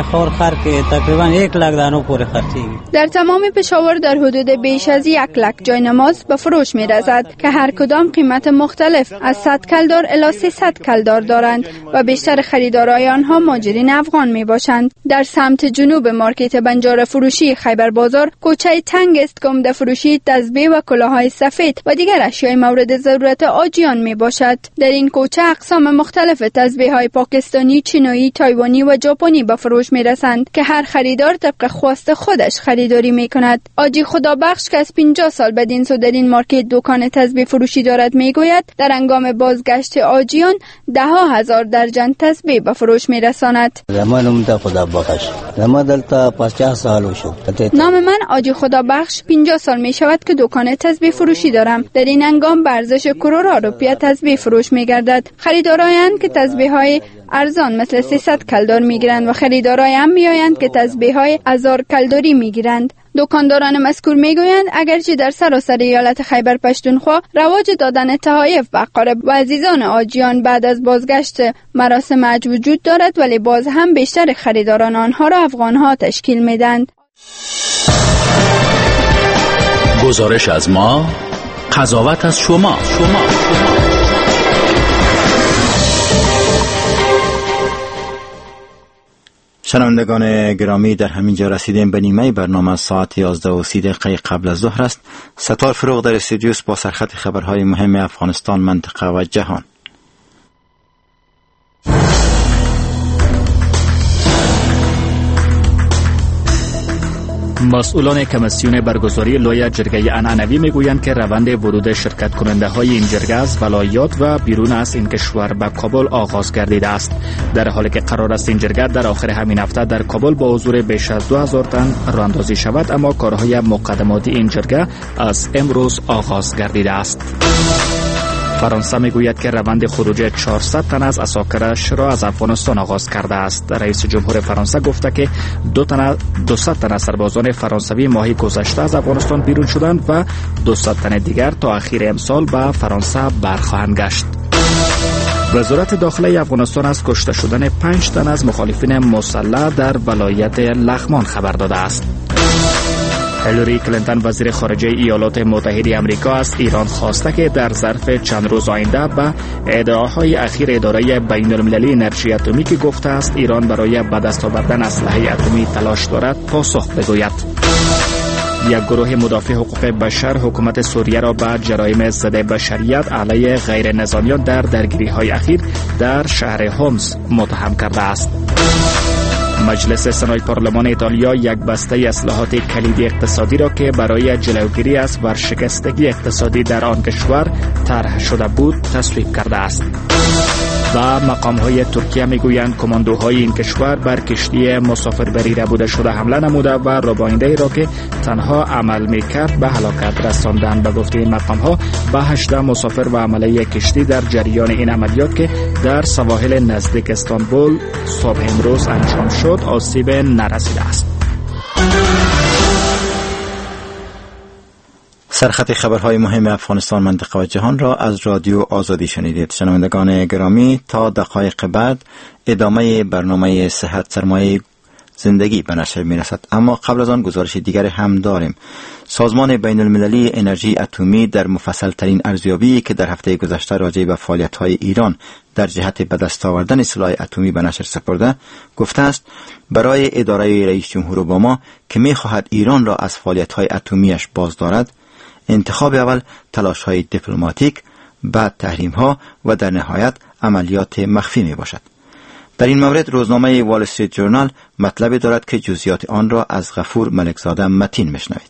در تمام پشاور در حدود بیش از یک لک جای نماز به فروش میرسد که هر کدام قیمت مختلف از صد کلدار الی سیصد کلدار دارند و بیشتر خریدارای آنها مهاجرین افغان می باشند. در سمت جنوب مارکت بنجار فروشی خیبر بازار کوچه تنگ است که عمده فروشی تسبیح و کلاههای سفید و دیگر اشیاء مورد ضرورت حاجیان می باشد. در این کوچه اقسام مختلف تسبیح های پاکستانی، چینایی، تایوانی و ژاپنی به فروش می رسند که هر خریدار طبق خواست خودش خریداری می کند. حاجی خدابخش که از پنجاه سال بدین سو در این مارکت دکان تسبیح فروشی دارد می گوید در هنگام بازگشت آجیان ده ها هزار درجن تسبیح به فروش می رساند. زمانم دا خدا بخش زمان دلتا پچاس سال شد. نام من آجی خدا بخش پنجاه سال می شود که دکان تسبیح فروشی دارم. در این هنگام به ارزش کرورها روپیه تسبیح فروش می گردد. خریدارایند که تسبیح های ارزان مثل سیصد کلدار می گیرند و خریدارای هم می آیند که تسبیح های هزار کلداری می گیرند. دکانداران مذکور می گویند اگرچه در سراسر ایالت خیبر پشتونخوا رواج دادن تحایف به اقارب و عزیزان آجیان بعد از بازگشت مراسم حج وجود دارد، ولی باز هم بیشتر خریداران آنها را افغانها تشکیل می دهند. گزارش از ما، قضاوت از شما. شما. شنوندگان گرامی، در همین جا رسیدیم به نیمه برنامه. ساعت یازده و سی دقیقه قبل از ظهر است. ستار فروغ در استودیوس با سرخط خبرهای مهم افغانستان، منطقه و جهان. مسئولان کمیسیون برگزاری لوی جرگه عنعنوی میگویند که روند ورود شرکت کننده های این جرگه از ولایات و بیرون از این کشور به کابل آغاز گردیده است، در حالی که قرار است این جرگه در آخر همین هفته در کابل با حضور بیش از دو هزار تن راهاندازی شود، اما کارهای مقدماتی این جرگه از امروز آغاز گردیده است. فرانسه میگوید که روند خروج چهارصد تن از اساکرش را از افغانستان آغاز کرده است. رئیس جمهور فرانسه گفته که دو تن دویست تن از سربازان فرانسوی ماهی گذشته از افغانستان بیرون شدند و دویست تن دیگر تا اخیر امسال به فرانسه برخواهند گشت. وزارت داخله افغانستان از کشته شدن پنج تن از مخالفین مسلح در ولایت لغمان خبر داده است. هیلاری کلینتون وزیر خارجه ایالات متحده آمریکا از ایران خواسته که در ظرف چند روز آینده به ادعاهای اخیر اداره بین المللی انرژی اتمی که گفته است ایران برای به دست آوردن اسلحه اتمی تلاش دارد پاسخ بگوید. یک گروه مدافع حقوق بشر حکومت سوریه را به جرایم ضد بشریت علیه غیر نظامیان در درگیری‌های اخیر در شهر هومس متهم کرده است. مجلس سنای پارلمان ایتالیا یک بسته اصلاحات کلیدی اقتصادی را که برای جلوگیری از ورشکستگی اقتصادی در آن کشور طرح شده بود تصویب کرده است. و مقام‌های ترکیه میگویند کماندوهای این کشور بر کشتی مسافربری ربوده شده حمله نموده و رباینده را که تنها عمل میکرد به هلاکت رساندند. به گفته این مقام‌ها به هجده مسافر و عمله کشتی در جریان این عملیات که در سواحل نزدیک استانبول صبح امروز انجام شد آسیب نرسیده است. سرخط خبرهای مهم افغانستان، منطقه و جهان را از رادیو آزادی شنیدید. شنوندگان گرامی، تا دقایق بعد ادامه برنامه صحت سرمایه زندگی به نشر می رسد، اما قبل از آن گزارش دیگر هم داریم. سازمان بین المللی انرژی اتمی در مفصل ترین ارزیابی که در هفته گذشته راجع به فعالیت های ایران در جهت به دست آوردن سلاح اتمی به نشر سپرده گفته است برای اداره رئیس جمهور اوباما که می خواهد ایران را از فعالیت های اتمیش باز دارد، انتخاب اول تلاش های دیپلماتیک، بعد تحریم ها و در نهایت عملیات مخفی می باشد. در این مورد روزنامه وال استریت جورنال مطلبی دارد که جزئیات آن را از غفور ملکزاده متین میشنوید.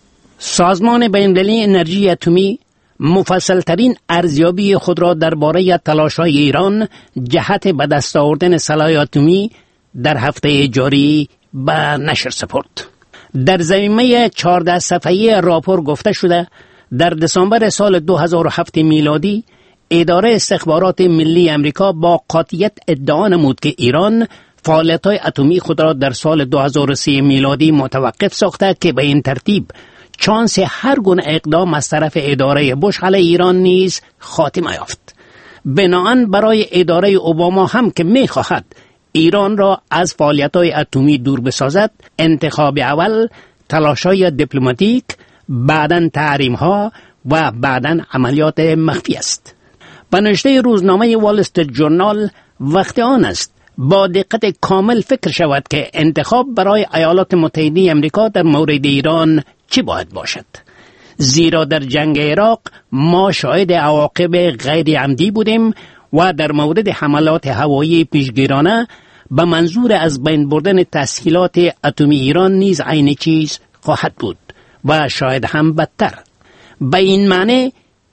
سازمان بین‌المللی انرژی اتمی مفصل ترین ارزیابی خود را درباره تلاش‌های ایران جهت به دست آوردن سلاح اتمی در هفته جاری به نشر سپرد. در ضمیمه چهارده صفحه‌ای راپور گفته شده در دسامبر سال دو هزار و هفت میلادی اداره استخبارات ملی امریکا با قاطعیت ادعا نمود که ایران فعالیت‌های اتمی خود را در سال دو هزار و سه میلادی متوقف ساخته که به این ترتیب چانس هر گونه اقدام از طرف اداره بوش علیه ایران نیز خاتمه یافت. بنابراین برای اداره اوباما هم که می‌خواهد ایران را از فعالیت‌های اتمی دور بسازد، انتخاب اول تلاش‌های دیپلماتیک، بعداً تحریم‌ها و بعداً عملیات مخفی است. به نوشته روزنامه وال استریت جورنال وقت آن است با دقت کامل فکر شود که انتخاب برای ایالات متحده آمریکا در مورد ایران چی باید باشد، زیرا در جنگ عراق ما شاهد عواقب غیر عمدی بودیم و در مورد حملات هوایی پیشگیرانه به منظور از بین بردن تسهیلات اتمی ایران نیز عین چیز خواهد بود و شاید هم بدتر. به این معنی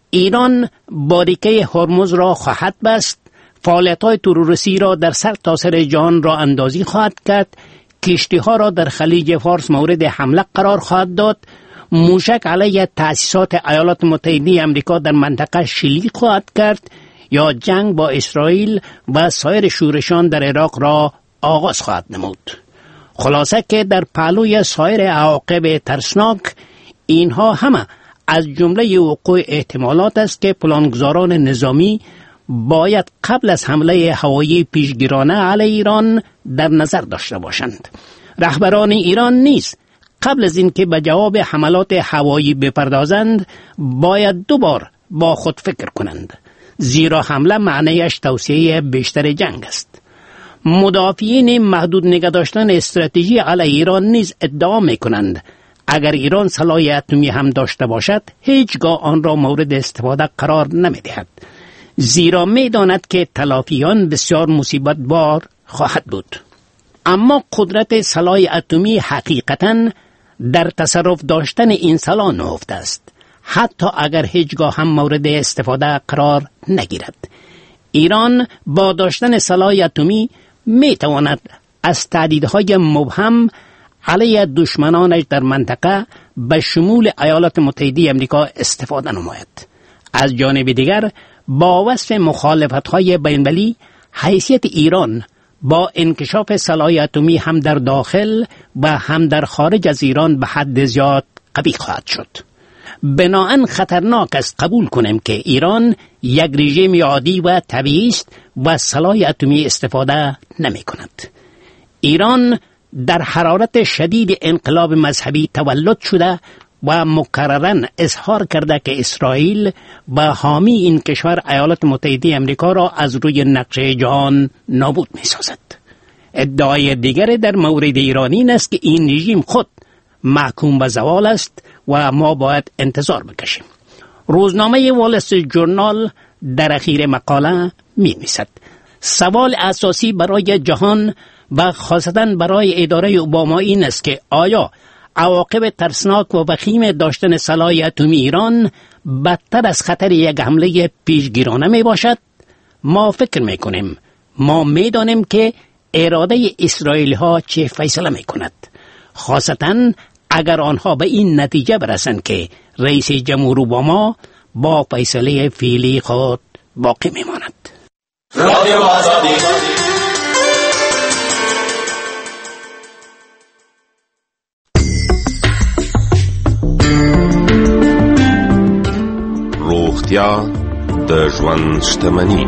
ایران باریکه هرمز را خواهد بست، فعالیت‌های تروریستی را در سر تا سر جهان را اندازی خواهد کرد، کشتی‌ها را در خلیج فارس مورد حمله قرار خواهد داد، موشک علیه تأسیسات ایالات متحده آمریکا در منطقه شلیک خواهد کرد یا جنگ با اسرائیل و سایر شورشان در عراق را آغاز خواهد نمود. خلاصه که در پهلوی سایر عواقب ترسناک، اینها همه از جمله وقوع احتمالات است که پلانگذاران نظامی باید قبل از حمله هوایی پیشگیرانه علیه ایران در نظر داشته باشند. رهبران ایران نیز قبل از اینکه به جواب حملات هوایی بپردازند باید دوبار با خود فکر کنند، زیرا حمله معنیش توسعه بیشتر جنگ است. مدافعین محدود نگه داشتن استراتژی علیه ایران نیز ادعا می کنند اگر ایران سلاح اتمی هم داشته باشد هیچگاه آن را مورد استفاده قرار نمی دهد، زیرا می داند که تلافی آن بسیار مصیبت بار خواهد بود. اما قدرت سلاح اتمی حقیقتاً در تصرف داشتن این سلاح نهفته است، حتی اگر هیچگاه هم مورد استفاده قرار نگیرد. ایران با داشتن سلاح اتمی می تواند از تهدیدهای مبهم علیه دشمنانش در منطقه به شمول ایالات متحده آمریکا استفاده نماید. از جانب دیگر با وصف مخالفت‌های بین‌المللی، حیثیت ایران با انکشاف سلاح اتمی هم در داخل و هم در خارج از ایران به حد زیاد قوی خواهد شد. بناهن خطرناک است قبول کنیم که ایران یک رژیم عادی و طبیعی است و سلاح اتمی استفاده نمی کند. ایران در حرارت شدید انقلاب مذهبی تولد شده و مکرراً اظهار کرده که اسرائیل و حامی این کشور ایالات متحده آمریکا را از روی نقشه جهان نابود می سازد. ادعای دیگر در مورد ایران این است که این رژیم خود محکوم به زوال است و ما باید انتظار بکشیم. روزنامه وال استریت ژورنال در اخیر مقاله می نویسد سوال اساسی برای جهان و خاصتاً برای اداره اوباما این است که آیا عواقب ترسناک و وخیم داشتن سلاح اتمی ایران بدتر از خطر یک حمله پیشگیرانه می باشد؟ ما فکر می کنیم، ما می دانیم که اراده اسرائیلی ها چه فیصله می کند، خاصتاً اگر آنها به این نتیجه برسند که رئیس جمهور اوباما با فیصله فعلی خود باقی می ماند. رادیو آزادی. روغتیا د ژوند شتمني.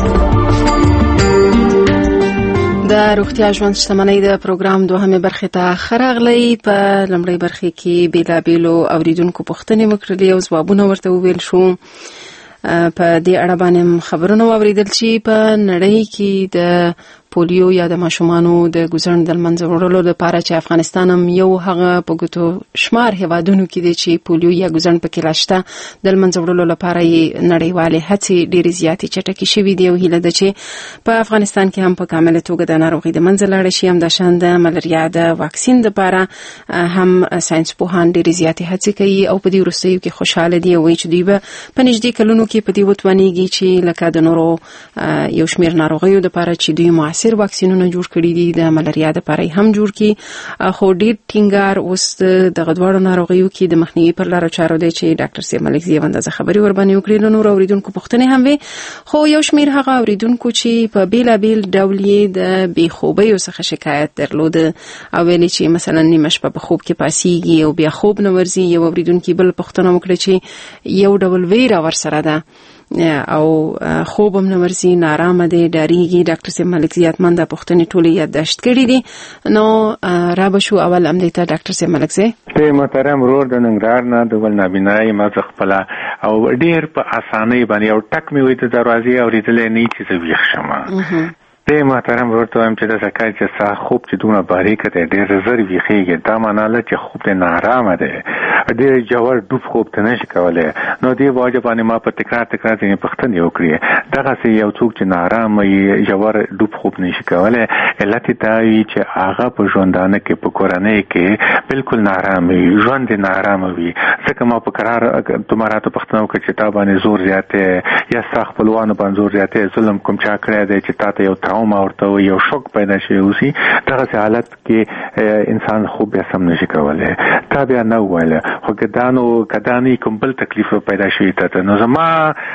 د روغتیا ژوند شتمنۍ د پروګرام دوهمه برخه ته خراغلی. په لومړۍ برخه کې بیلابیلو اوریدونکو پوښتنې وکړلې او ځوابونه ورته وویل شو. په دې اړه باندې خبرونه واوریدل چې په نړۍ کې د پولیو یا د ماشومانو د ګوزن د منځه وړلو لپاره چې افغانستان هم یو هغه په ګوتو شمار هیوادونو کې دی چې پولیو یا ګوزن پکې لاشته د منځه وړلو لپاره یې نړیوالې هڅې ډېرې زیاتې چټکې شوې دي او هیله ده چې په افغانستان کې هم په کامله توګه د ناروغۍ د منځه لاړه شي. همداشان د ملاریا د واکسین لپاره هم ساينس پوهان ډېرې زیاتې هڅې کوي او په دې وروستیو کې خوشاله دي او وایي چې دوی به په نږدې کلونو کې په دې وتوانیږي چې لکه د نورو یو شمېر ناروغیو لپاره چې دوی معاصر واکسینونه جوړ کړي دي د ملاریا لپاره هم جوړ کړي. خو ډېر ټینګار اوس د غدواړو ناروغیو کې د مخنیوي پر لار چارو دی چې ډاکټر سیم ملکزی اندازه خبري ور باندې وکړي. نور اوریدونکو پوښتنې هم وي، خو یو شمېر هغه اوریدونکو چې په بیلابیل ډول یې د بېخوبۍ څخه شکایت درلود او ویلي چې مثلا نیمه شپه په خوب کې پاسیږي او بیا خوب نه ورځي. یو اوریدونکو بل پوښتنه وکړه چې یو ډول ویره ورسره ده او خوب هم نه ورځي، نارامه دی، ډاریږي. ډاکټر سیم ملکزی اتمن د پوښتنې ټولې یادداشت کړي دي. نو را به شو اول هم دیتا ډاکټر سیم ملکزی ته محترم ورور د ننګرهار نه د ول نابینای ما خپل او ډیر په اسانۍ باندې او ټک می وې ته دروازې اوریدلې نه چې زه ویښ شم. دې محترم ورته وایم چې د زکای چې سا خوب چې دونه باریک دی ډېر زر ویخیږي دا معنا نه چې خوب دې نارامه دی ډېر جوړ ډوب خوب ته نشي کولای نو دې واجب باندې ما په تکرار تکرار ځینې پوښتنې وکړې دغه سي یو څوک چې نارامه وي جوړ ډوب خوب نشي کولای علت دا وي چې هغه په ژوندانه کې په کورنۍ کې بالکل نارامه وي ژوند نارامه وي ځکه ما په قرار تمہارا ته پوښتنه وکړه چې تا باندې زور زیاته یا سخت خپلوانو باندې زور زیاته ظلم کوم چا کړی دی چې تا ته یو تراوما ورته یو شوک پیدا شي اوسي دغه حالت کې انسان خوب بیا سم نشي کولای تا بیا نه وایي خو کدانو کدانی کوم بل تکلیف پیدا شوی ته نو زما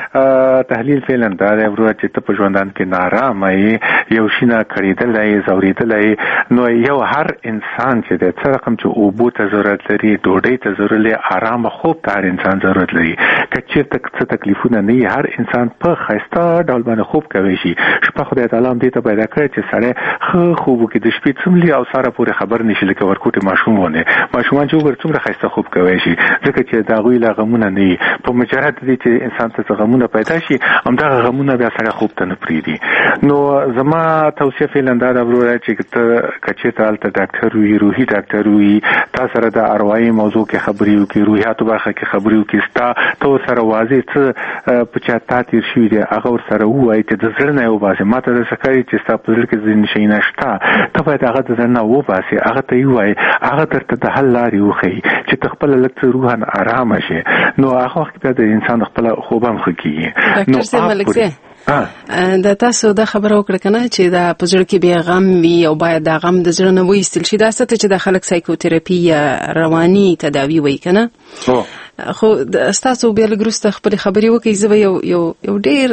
تحلیل فعلا دا دی ورته چې ته په ژوندان کې نارامه یو شینه کړیدلای زوریدلای نو یو هر انسان چې د څه رقم چې اوبو ته ضرورت لري ډوډۍ ته ضرورت لري آرام خوب ته هر انسان ضرورت لري کچې تک څه تکلیفونه نه هر انسان په خسته ډول باندې خوب کوي شي شپه خدای تعالی دې ته پیدا کړی چې سړی خو خوب کې د شپې څملي او ساره پورې خبر نشي لکه ورکوټه ماشوم ونه ماشومان چې ورڅومره خسته خوب کوي شي ځکه چې دا غوي لا غمونه نه په مجرد دې چې انسان ته غمونه پیدا شي هم دا غمونه بیا سره خوب ته نه پریدي نو زما توصیه فعلا دا د وروره چې ته کچې ته الته ډاکټر وي روحي ډاکټر وي تاسو سره د اروايي موضوع کې خبرې وکړي روحياتو برخه کې خبرې وکړي ستا تو سره واضح څه په چاته تیر شوی دی هغه ور سره وایي چې د زړه نه وباسي ماته د سکري چې ستا په ځل کې ځین شي نشته ته باید هغه د زړه نه وباسي هغه ته وایي هغه درته د حل لارې وخی چې تخپل لکه روحان آرام شي نو هغه وخت د انسان خپل خوبم خکېږي نو ډاکټر ملک سي دا تاسو دا خبره وکړه کنه چې دا په ځړ کې به غم وي او باید دا غم د زړه نه وېستل شي دا ست چې د خلک سایکوتراپي یا رواني تداوی وای کنه خو تاسو به لګروسته خپل خبرې وکړئ زه یو یو یو ډیر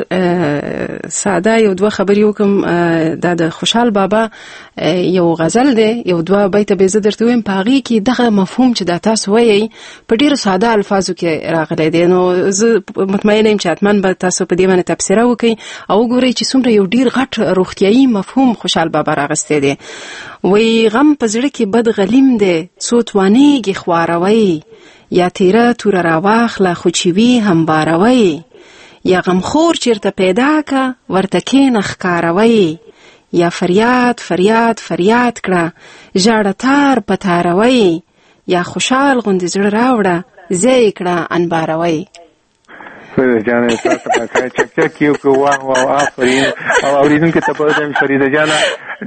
ساده یو دوه خبرې وکم دا د خوشحال بابا یو غزل دی یو دوه بیت به زه درته وایم پاغي کې دغه مفهوم چې دا تاسو وایي په ډیر ساده الفاظو کې راغلی دی نو زه مطمئنه یم چې حتماً به تاسو په دې باندې تفسیر وکړئ او ګورئ چې څومره یو ډیر غټ روغتیايي مفهوم خوشحال بابا راغسته دی وی غم په زړه کې بد غلیم دی څو توانېږي خواروي یا تیره تور راواخله خو چې وي هم باروي یا غمخور چیرته پیدا کا ورته کېنه ښکاروي یا فریاد فریاد فریاد کړه ژاړه تار په تاروي یا خوشحال غوندې زړه راوړه ځای کړه انباروي فريده جانه تاسو په کای چک چک یو کو واه واه آفرین او اوریدونکو ته په دې فريده جانه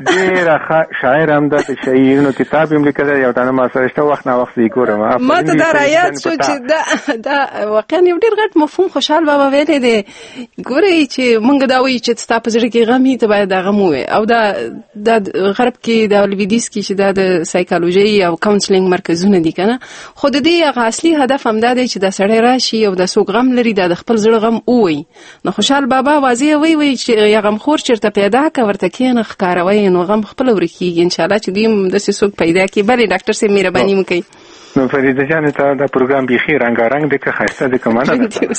ډېر شاعر هم د شعرونو کتاب هم لیکل یو دانه ما سره شته وخت نه وخت یې ګورم ما ته دا رايات شو چې دا دا واقعا یو ډېر غټ مفهوم خوشحال بابا ویلې دی ګوري چې مونږ دا وایي چې تاسو په ځړ کې غمي ته باید غم وي او دا د غرب کې د لویدیس کې چې دا د سایکالوژي او کاونسلینګ مرکزونه دي کنه خو د دې اصلي هدف هم دا دی چې د سړی راشي او د سوق غم لري د خپل زړه غم اووي نو خوشحال بابا واضح وی وی چې یا غم خور چیرته پیدا کا ورته کېنه ښکاروي نو غم خپل ورکیږي ان شاء الله چې دیم د سوق پیدا کی بلې ډاکټر سي مهرباني وکړي نو فريده جان ته دا پروګرام بيخي رنگارنګ د که خاصه د کمانه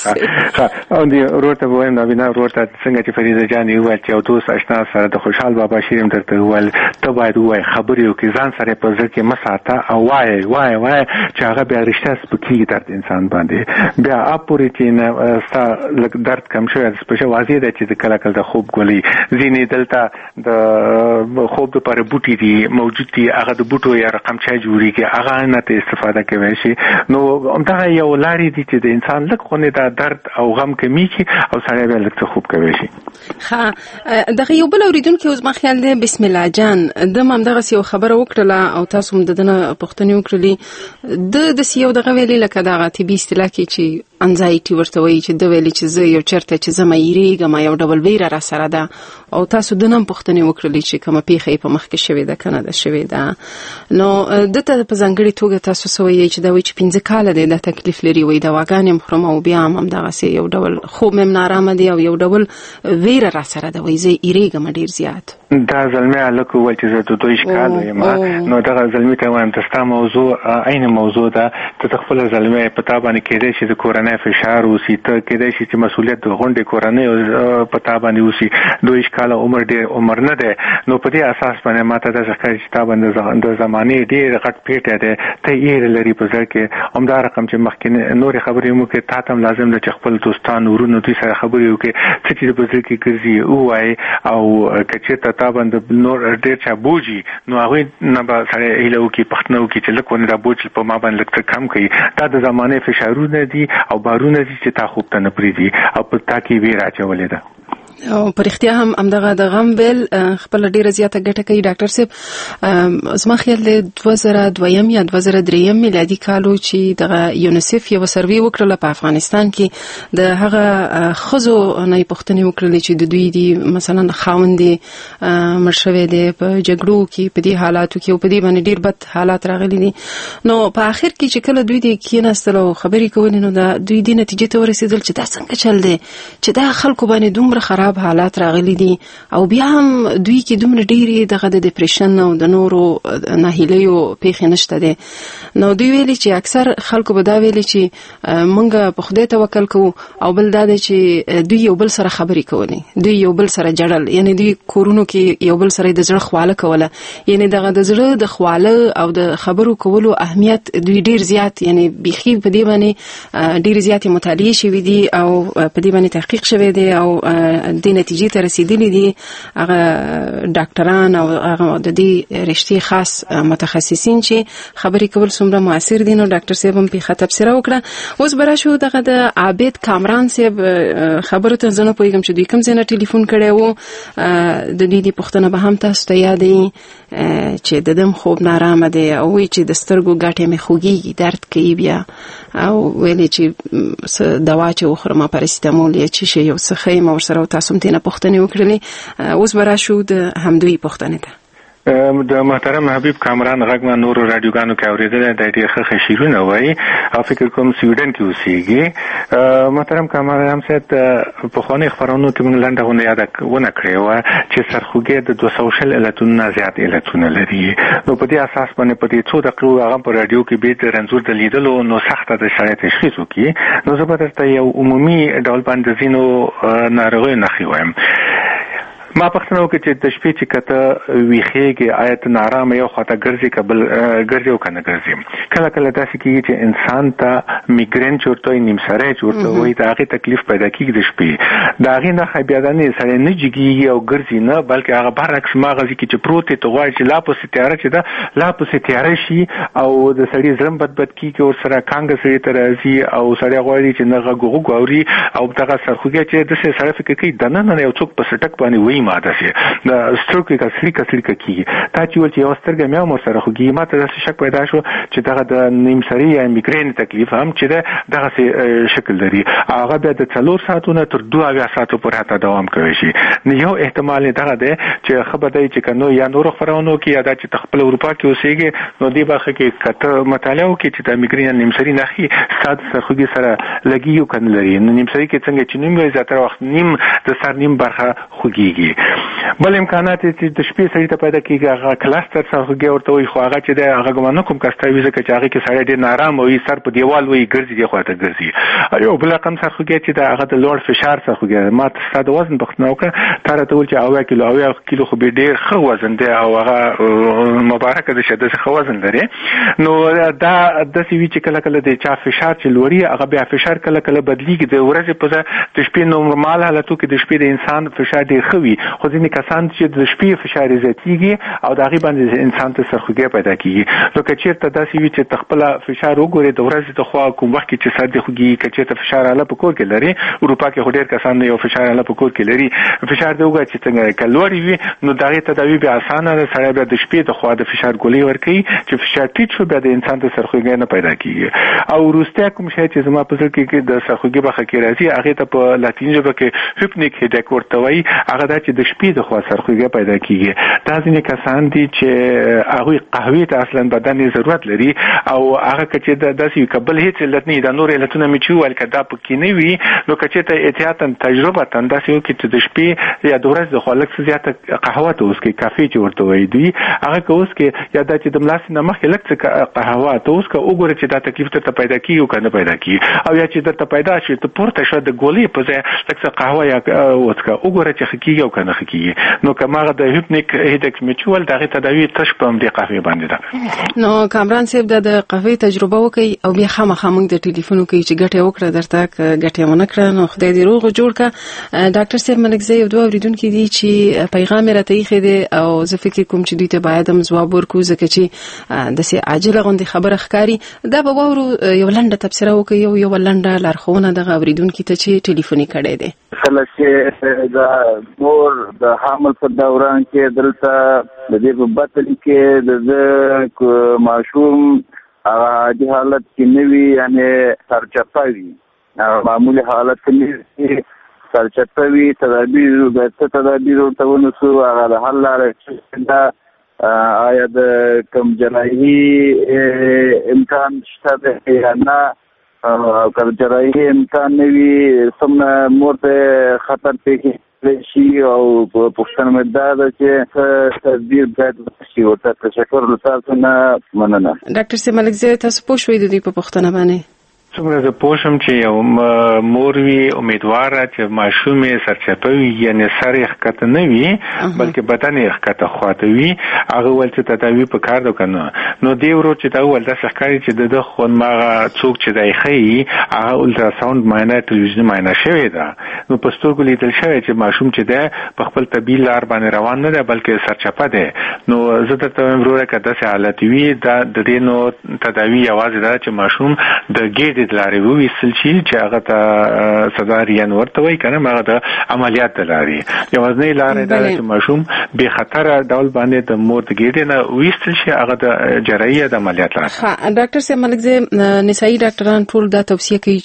او دی ورته وایم نو بنا ورته څنګه چې فريده جان یو چې او دوست آشنا سره د خوشحال بابا شیرم درته ول ته باید وای خبرې او کې ځان سره په ځکه مساته او وای وای وای چې هغه بیا رښتیا سپکی درد انسان باندې بیا اپوري چې نه ستا لک درد کم شوی سپیشل واضح دی چې کله کله د خوب ګولي ځینې دلته د خوب لپاره بوټي دي موجود دي هغه د بوټو یا رقم چا جوړیږي هغه نه ته استفاده کوي شي نو همدا یو لاري دي چې د انسان لکه د درد او غم کمی کی او سړی به لکه خوب کوي شي ها دغه یو بل اوریدونکو اوس ما خیال دی بسم الله جان د مم دغه یو خبره وکړه او تاسو هم دنه پښتني وکړلې د د یو دغه ویلې لکه دغه طبي اصطلاح کې چې انزایټي ورته وایي چې د ویلې چې زه یو چرته چې زما یریګم یو ډبل ویره را سره ده او تاسو د نن پښتني وکړلې چې کومه پیخې په مخ کې شوې ده کنه ده شوې ده نو دته په ځانګړي توګه تاسو سوې چې دا وایي چې پنځه کال دی د تکلیف لري وایي دا واګانې مخرم او بیا هم دغه سي یو ډول خوب مم نارامه دی او یو ډول ویره را سره ده وایي زه یریګم ډیر زیات دا زلمه الکو ول چې زه د دوی ښکال یم نو دا زلمه ته وایم تاسو موضوع عین موضوع ده ته خپل زلمه پتا باندې کېدې چې د کورن ژوندنه فشار اوسي ته کېدای شي چې مسولیت د غونډې کورنۍ او پتا باندې اوسي دوه کال عمر ډېر عمر نه ده نو په دې اساس باندې ماته د ځکه چې تا باندې د زمانه ډېر غټ پیټه ده ته یې لري په ځکه کې همدا رقم چې مخکې نور خبرې مو کې تا ته لازم ده چې خپل دوستان ورونو دوی سره خبرې وکړي چې د بزرګ کې ګرځي او وايي او کچې ته تا باندې نور ډېر چا بوجي نو هغه نه به سره ایلو کې پښتنو کې چې لکه ونه را بوج په ما باندې لکه کم کوي دا د زمانه فشارونه دي او بارونه دي چې تا خوب ته نه پریدي او په تا کې ویره اچولې ده او پر اختیار هم امدغه د غم بیل خپل ډیره زیاته ګټه کوي ډاکټر صاحب زما خیال دی دوه زره دویم یا دوه زره دریم میلادي کالو چې د یونیسف یو سروي وکړل په افغانستان کې د هغه خزو نه پښتني وکړل چې د دوی دی مثلا خاوندې مرشوي دي په جګړو کې په دې حالاتو کې او په دې باندې ډیر بد حالات راغلي دي نو په اخر کې چې کله دوی دی کېناستل او خبرې کولې نو د دوی دی نتیجې ته ورسېدل چې دا څنګه چل دی چې دا خلکو باندې دومره خراب حالات راغلي دي او بیا هم دوی کې دومره ډېری دغه د ډیپریشن او د نورو ناهیلیو پیښې نشته دي نو دوی ویلي چې اکثر خلکو به دا ویلي چې مونږ په خدای توکل کوو او بل دا دی چې دوی یو بل سره خبرې کولې دوی یو بل سره جړل یعنی دوی کورونو کې یو بل سره د زړه خواله کوله یعنی دغه د زړه د خواله او د خبرو کولو اهمیت دوی ډیر زیات یعنی بيخي په دې باندې ډیر زیات مطالعه شوې دي او په دې باندې تحقیق شوی دی او د نتیجې ته رسیدلي دي هغه ډاکټران او هغه د دې رشتې خاص متخصصین چې خبرې کول څومره موثر دي نو ډاکټر صاحب هم په خطر سره وکړه اوس برا شو دغه د عابد کامران صاحب خبرو ته زنه پویګم چې دوی کوم ځای نه ټلیفون کړي وو د دې د پښتنه به هم تاسو ته یادې چې د دم خوب نارامه دي او وی چې د سترګو ګاټه مې خوږي درد کوي بیا او ویلې چې دوا چې وخورم پاراسیتامول یا چې شی یو څه خیم او سره تاسو هم تنه پښتنه وکړلې اوس برا شو د همدوی پښتنه ته د محترم حبیب کامران غږ ما نورو رادیوګانو کې اوریدل د ډېر ښه شیرونه وایي او فکر کوم سویډن کې اوسېږي محترم کامران صاحب په خواني خبرونو کې موږ لاندې غونډه یاد ونه کړې و چې سرخوږی د دوه سوه شل علتونو زیات علتونه لري نو په دې اساس باندې په دې څو دقیقو هغه په رادیو کې به د رنځور د لیدلو نو سخته د شرایط تشخیص وکړي نو زه به درته یو عمومي ډول باندې ځینو ناروغیو نښې وایم ما پښتنو کې چې د شپې چې کته ویخېږي آیت نارامه یو خواته ګرځي کبل ګرځي او کنه ګرځي کله کله داسې کېږي چې انسان ته میګرین چورته نیمسره چورته وایي دا هغه تکلیف پیدا کیږي د شپې دا هغه نه بیا د نه سره نه جګي او ګرځي نه بلکې هغه برعکس ماغزي کې چې پروت ته غواړي چې لا په ستاره چې دا لا په ستاره شي او د سړي زرم بد بد کیږي او سره کانګ سړي ترازي او سړي غواړي چې نه غوغو غوري او دغه سرخوږي چې د سره فکر کوي د نه نه یو څوک په سټک باندې وایي ماده سي د ستروک کې کسری کسری کوي تا چې ول چې یو سترګې مې مو سره خوږي ماته د شک پیدا شو چې دغه د نیمسری یا میګرین تکلیف هم چې دغه شکل لري هغه د څلور ساعتونو تر دوه اویا ساعتو پورې حتی دوام کوي شي نو یو احتمال دغه دی چې خبر دی چې کنو یا نور خبرونو کې یا د چې خپل اروپا کې اوسېږي نو دی باخه کې کته مطالعه وکړي چې د میګرین نیمسری نخي ساده سرخوږي سره لګي کنه لري نو نیمسری کې څنګه چې نیم زیاتره وخت نیم د سر نیم برخه خوږيږي بل امکانات چې د شپې سړی ته پیدا کیږي هغه کلاستر سرخوږي ورته وي خو هغه چې د هغه ګمانو کوم کسته وي ځکه چې هغه کې سړی ډېر نارام وي سر په دیوال وي ګرځي دی خواته ګرځي یو بل رقم سرخوږي چې د هغه د لوړ فشار سرخوږي ما ستاسو وزن بخښنه وکړه تر ته ول چې اویا کیلو اویا کیلو خو به ډېر ښه وزن دی او هغه مبارک د شدت ښه وزن لري نو دا د سی وی چې کله کله د چا فشار چې لوري هغه بیا فشار کله کله بدلیږي د ورځې په د شپې نورمال حالتو کې د شپې د انسان فشار ډېر ښه وي خو ځینې کسان چې د شپې فشار زیاتېږي او د هغې باندې انسان ته سرخوږی پیدا کېږي نو که چېرته داسې وي چې ته خپله فشار وګورې د ورځې د خوا کوم وخت کې چې سر دې خوږي که چېرته فشار اله په کور کې لري اروپا کې خو ډېر کسان یو فشار اله په کور کې لري فشار دې وګوره چې څنګه که لوړ وي نو د هغې تداوي بیا اسانه ده سړی بیا د شپې د خوا د فشار ګولۍ ورکوي چې فشار ټیټ شو بیا د انسان ته سرخوږی نه پیدا کېږي او وروستی کوم شی چې زما په زړه کې د سرخوږي برخه کې راځي هغې ته په لاتیني ژبه کې هیپنیک هیډیک ورته وایي هغه دا چې د شپې د خوا او سرخوږي پیدا کیږي. دا ځینې کسان دي چې هغه قهوه ته اصلا بدن ضرورت لري او هغه کچې د داسې قبل هیڅ علت نه د نور علتونه می چې ول کدا پکې نه وي نو کچې ته احتیاطاً تجربه تن داسې یو کې چې د شپې یا د ورځې د خلک زیاته قهوه ته اوس کې کافي چې ورته وایي دی هغه که اوس کې یا د چې د ملاس نه مخکې لکه قهوه ته اوس که وګوره چې دا تکلیف ته پیدا کیږي او کنه پیدا کیږي او یا چې د پیدا شي ته پورته شو د ګولې په ځای لکه قهوه یا وڅکه وګوره چې خکیږي او کنه خکیږي نو کماغه د هیپنیک هیډکس میچول دغه تداوی تش په دې قهوه باندې ده. نو کامران صاحب د قهوه تجربه وکي او بیا خامخا موږ د ټلیفون کوي چې ګټه وکړه درته ګټه ونه کړه نو خدای دې روغ جوړ کا. ډاکټر صاحب ملکزی یو دوه اوریدونکو دي چې پیغام راته یې خېده او زه فکر کوم چې دوی ته باید هم ځواب ورکړو ځکه چې د سي عاجله غوندي خبره ښکاری دا به وورو یو لنډه تفسیر وکي یو یو لنډه لارښوونه د اوریدونکو ته چې ټلیفوني کړي دي. کله چې د مور د حمل په دوران کې دلته د دې په بطل کې د ماشوم عادي حالت کې نوي یعنی سرچپوي معمولی حالت کې سرچپوي تدابیر د تدابیر ورته ونسو هغه د حل لارې دا آیا د کوم جراحي امکان شته یا نه او کله جراحي امکان نه وي سمه مور ته خطر پیښ شي او پوښتنه مې دا ده چې تدبیر باید شي ورته تشکر تاسو نه مننه. ډاکټر سي ملکزی تاسو پوه شوئ د دې په پوښتنه باندې؟ څومره زه پوه شم چې یو مور وي امیدواره چې ماشوم یې سرچپوي یعنې سر یې ښکته نه وي بلکې بدن یې ښکته خواته وي هغه ویل چې تداوي په کار ده که نه نو دې ورو چې دا وویل داسې ښکاري چې د ده خونماغه څوک چې دی ښیي هغه الټراساونډ معاینه ټلویزیوني معاینه شوې ده نو په سترګو لیدل شوی چې ماشوم چې دی په خپل طبیعي لار باندې روان نه دی بلکې سرچپه دی. نو زه درته وایم وروره که داسې حالت وي دا د دې نو تداوي یوازې ده چې ماشوم د ګېډې د لارې وویستل شي چې هغه ته سزارین ورته وایي که نه هغه د عملیات د لارې یوازینۍ لاره دا ده چې ماشوم بې خطره ډول باندې د مور د ګېډې نه وویستل شي هغه د جراحي د عملیات لاره. ډاکټر صاحب ملکزی نسایي ډاکټران ټول دا توصیه کوي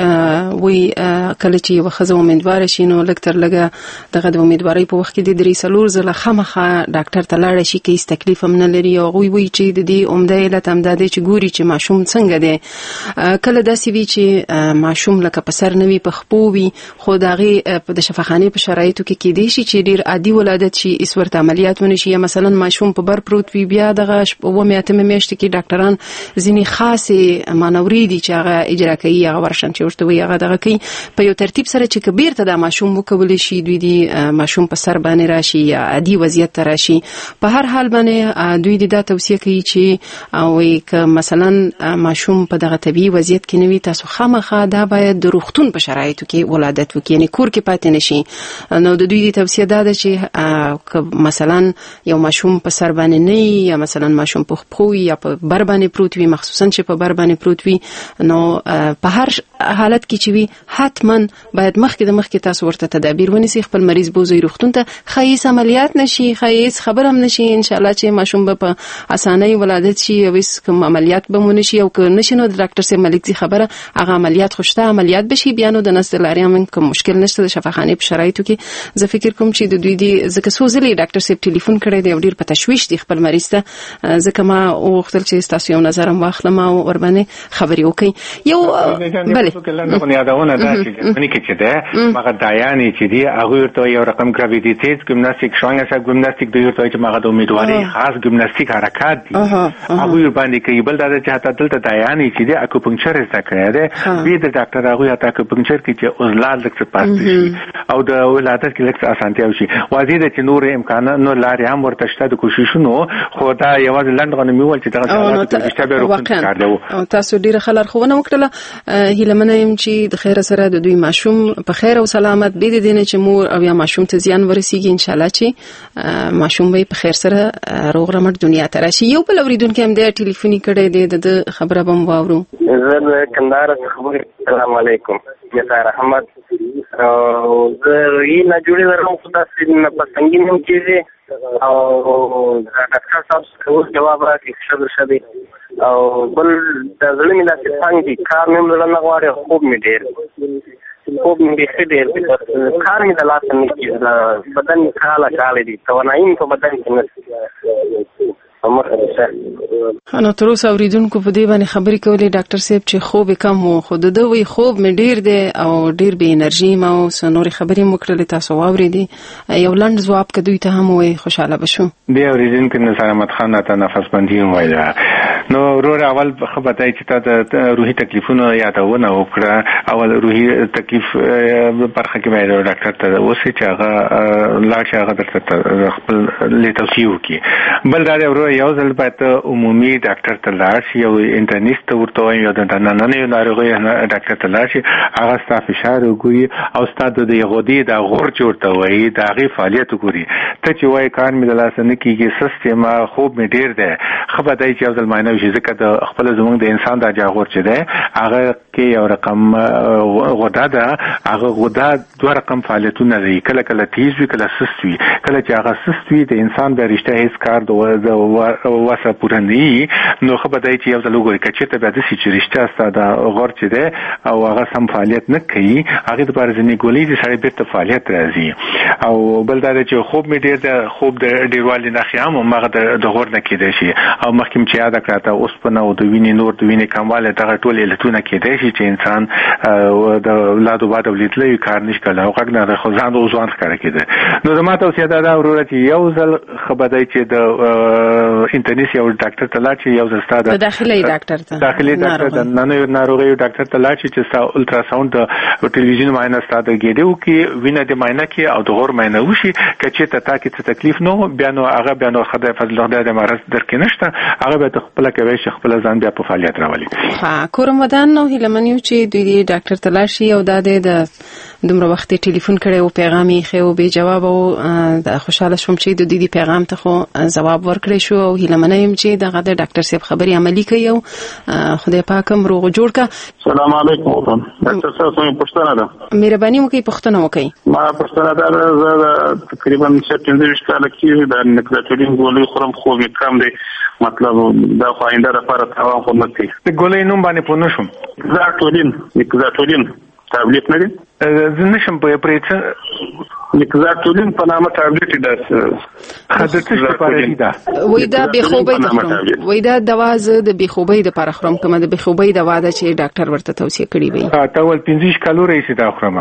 چې وایي کله چې یوه ښځه امیدواره شي نو لږ تر لږه دغه د امیدوارۍ په وخت کې د درې څلور ځله خامخا ډاکټر ته لاړه شي که هېڅ تکلیف هم نه لري او هغوی وایي چې د دې عمده علت همدا دی چې ګوري چې ماشوم څنګه دی. کله داسې وي چې ماشوم لکه په سر نه وي په خپو وي خو د هغې د شفاخانې په شرایطو کې کیدای شي چې ډېر عادي ولادت شي هېڅ ورته عملیات ونه شي یا مثلا ماشوم په بر پروت وي بیا دغه اوومې اتمې میاشتې کې ډاکټران ځینې خاصې مانورې دي چې هغه اجرا کوي هغه ورشن چې ورته وایي هغه دغه کوي په یو ترتیب سره چې که بیرته دا ماشوم وکولی شي دوی دي ماشوم په سر باندې راشي یا عادي وضعیت ته راشي په هر حال باندې دوی دي دا توصیه کوي چې وایي که مثلا ماشوم په دغه طبیعي وضعیت کې نوي تاسو خامخا دا باید د روغتون په شرایطو کې ولادت وکړي یعنې کور کې پاتې نشي. نو د دوی د توصیه دا ده چې که مثلا یو ماشوم په سر باندې نه یا مثلا ماشوم په خپو یا په بر باندې پروت وي مخصوصا چې په بر باندې پروت وي نو په هر حالت کې چې وي حتما باید مخکې د مخکې تاسو ورته تدابیر ونیسئ خپل مریض بوزئ روغتون ته ښایي هېڅ عملیات نشي ښایي هېڅ خبر هم نشي انشاءالله چې ماشوم به په اسانۍ ولادت شي او هېڅ کوم عملیات به ونه شي او که نشي نو د ډاکټر صاحب ملکزي خبره هغه عملیات خوشته عملیات بشي بیا نو د نس د لارې هم کوم مشکل نشته د شفاخانې په شرایطو کې. زه فکر کوم چې د دوی دي ځکه څو ځلې ډاکټر صاحب ټلیفون کړی دی او ډېر په تشویش دي خپل مریض ته ځکه ما وغوښتل چې ستاسو یو نظر هم واخلم او ورباندې خبرې وکړئ. یو بلې یادونه دا چې جرمني کې چې دی مغه دایانې چې دي هغوی ورته یو رقم ګراویدیتیز ګیمناستیک شوانګسا ګیمناستیک دوی ورته چې مغه د امیدوارۍ خاص ګیمناستیک حرکات دي هغوی ورباندې کوي. بل دا چې حتی دلته دایانې چې دي اکوپنکچر زده کړی دی بیا د ډاکټر هغوی حتی اکوپنکچر کې چې عضلات لږ څه پاتې شي او د ولادت کې لږ څه اسانتیا وشي واضح ده چې نور امکانات نو لارې هم ورته شته د کوششونو خو دا یوازې لنډ غوڼه مې وویل چې دغه حالات د اشتباه روغتون کار دی او تاسو ډېره ښه لارښوونه وکړله. هیله منه یم چې د خیره سره د دوی ماشوم په خیر او سلامت بې د دې نه چې مور او یا ماشوم ته زیان ورسیږي انشاءالله چې ماشوم به په خیر سره روغ رمټ دنیا ته راشي. یو بل اورېدونکی هم دی ټلیفوني کړی دی د خبره به م واورو. زه د کندهار څخه السلام علیکم یسار احمد زه یې نه جوړې ورم خو داسې نه په سنګین هم کېږي او ډاکټر صاحب څخه جواب راکړي ښه به ښه دی او بل د زړه مې داسې تنګ دي کار مې هم زړه نه غواړي خوب مې ډېر خوب مې بیخي ډېر دی، بس کار مې د لاسه نه کېږي، بدن مې کاله کاله دي، توانایي مې په بدن کې نشته. نو تر اوسه اوریدونکو په دې باندې خبرې کولې ډاکټر صاحب چې خوب کم وو، خو د ده وی خوب مې ډېر دی او ډېر بې انرژي ما او نورې خبرې مو کړلې، تاسو واورېدې. یو لنډ ځواب که دوی ته هم ووایي خوشحاله به شو. دې اوریدونکو نثار احمد خان راته نفس بندي وویله. نو ورور اول ښه بتای چې تا د روحي تکلیفونو یادونه وکړه. اول روحي تکلیف برخه کې باید ډاکټر ته اوسې چې هغه لاړ شي، هغه درته خپل له توصیه وکړي. بل دا ورور یو ځل باید عمومي ډاکټر ته لاړ شي، یو انټرنیست ورته وایي، یو د نننۍ ناروغۍ ډاکټر ته لاړ شي، هغه ستا فشار وګوري او ستا د غدې د غور چې ورته وایي د هغې فعالیت وګوري. ته چې وایي کار مې د لاسه نه کېږي، سست یم، خوب مې ډېر دی، ښه به دی چې یو ځل معاینه وشي، ځکه د خپل زموږ د انسان د جاغور چې دی هغه کې یو رقم غده ده، هغه غده دوه رقم فعالیتونه لري، کله کله تیز وي کله سست وي. کله چې هغه سست وي د انسان د رشته هیڅ کار د وسه پوره نه وي، نو ښه به دی چې یو ځل وګوري. که چېرته بیا داسې چې رشته ستا د غور چې دی او هغه سم فعالیت نه کوي، هغې دپاره ځینې ګولۍ دي سړی بېرته فعالیت راځي. او بل دا دی چې خوب مې ډېر دی، خوب د ډېروالي نښې هم هماغه د غور نه کېدی شي. او مخکې م چې یاده کړه ته اوسپنه او د وینې نور د وینې کموالی، دغه ټول علتونه کېدی شي چې انسان د اولاد وباد او لیدلی کار نه شي کولی او غږ نه خو ځان او ځوان ښکاره کېده. نو زما توصیه دا ده وروره چې یو ځل ښه به دی چې د انټرنیست یو ډاکټر ته لاړ شي، یو ځل ستا د داخلي ډاکټر ته داخلي ډاکټر د نننیو ناروغیو ډاکټر ته لاړ شي چې ستا الټراساونډ د ټلویزیون معاینه ستا د ګېډې وکړي، وینه دې معاینه کړي او د غور معاینه وشي. که چېرته تا کې څه تکلیف نه و، بیا نو هغه بیا نو خدای فضل خدای د مرض در کې نشته، هغه بیا ته خپله کوی شي خپله ځان بیا په فعالیت راولي. ها کورم ودان نو هیله من یو چې دوی دې ډاکټر ته لاړ شي او دا د دومره وخت ټلیفون کړی او پیغام یې خو به جواب او د خوشاله شوم چې د دې پیغام ته خو جواب ورکړی شو او هیله من یم چې دغه د ډاکټر صاحب خبري عملی کوي او خدای پاک هم روغ جوړ کا. السلام علیکم ډاکټر صاحب، څنګه پښتنه ده؟ مهرباني وکړئ پښتنه وکړئ. ما پښتنه ده زه تقریبا پنځه کال کې د نکلاتورین ګولۍ خورم، خو مې کم دی، مطلب دا خو آینده لپاره تاوان خو نه کوي. د ګولۍ نوم باندې پوه نه شوم. نکلاتورین نکلاتورین ټابلیټ نه دی؟ زه نشم پوه پرې څه نکلاتورین په نامه ټابلیټ ده. خدای څه لپاره دی دا؟ وای دا به خوبۍ د خورم، وای دا دوا زه د به خوبۍ د لپاره خورم، کومه د به خوبۍ دوا ده چې ډاکټر ورته توصیه کړې وي. تا ول پنځه کالوري سي دا خورم.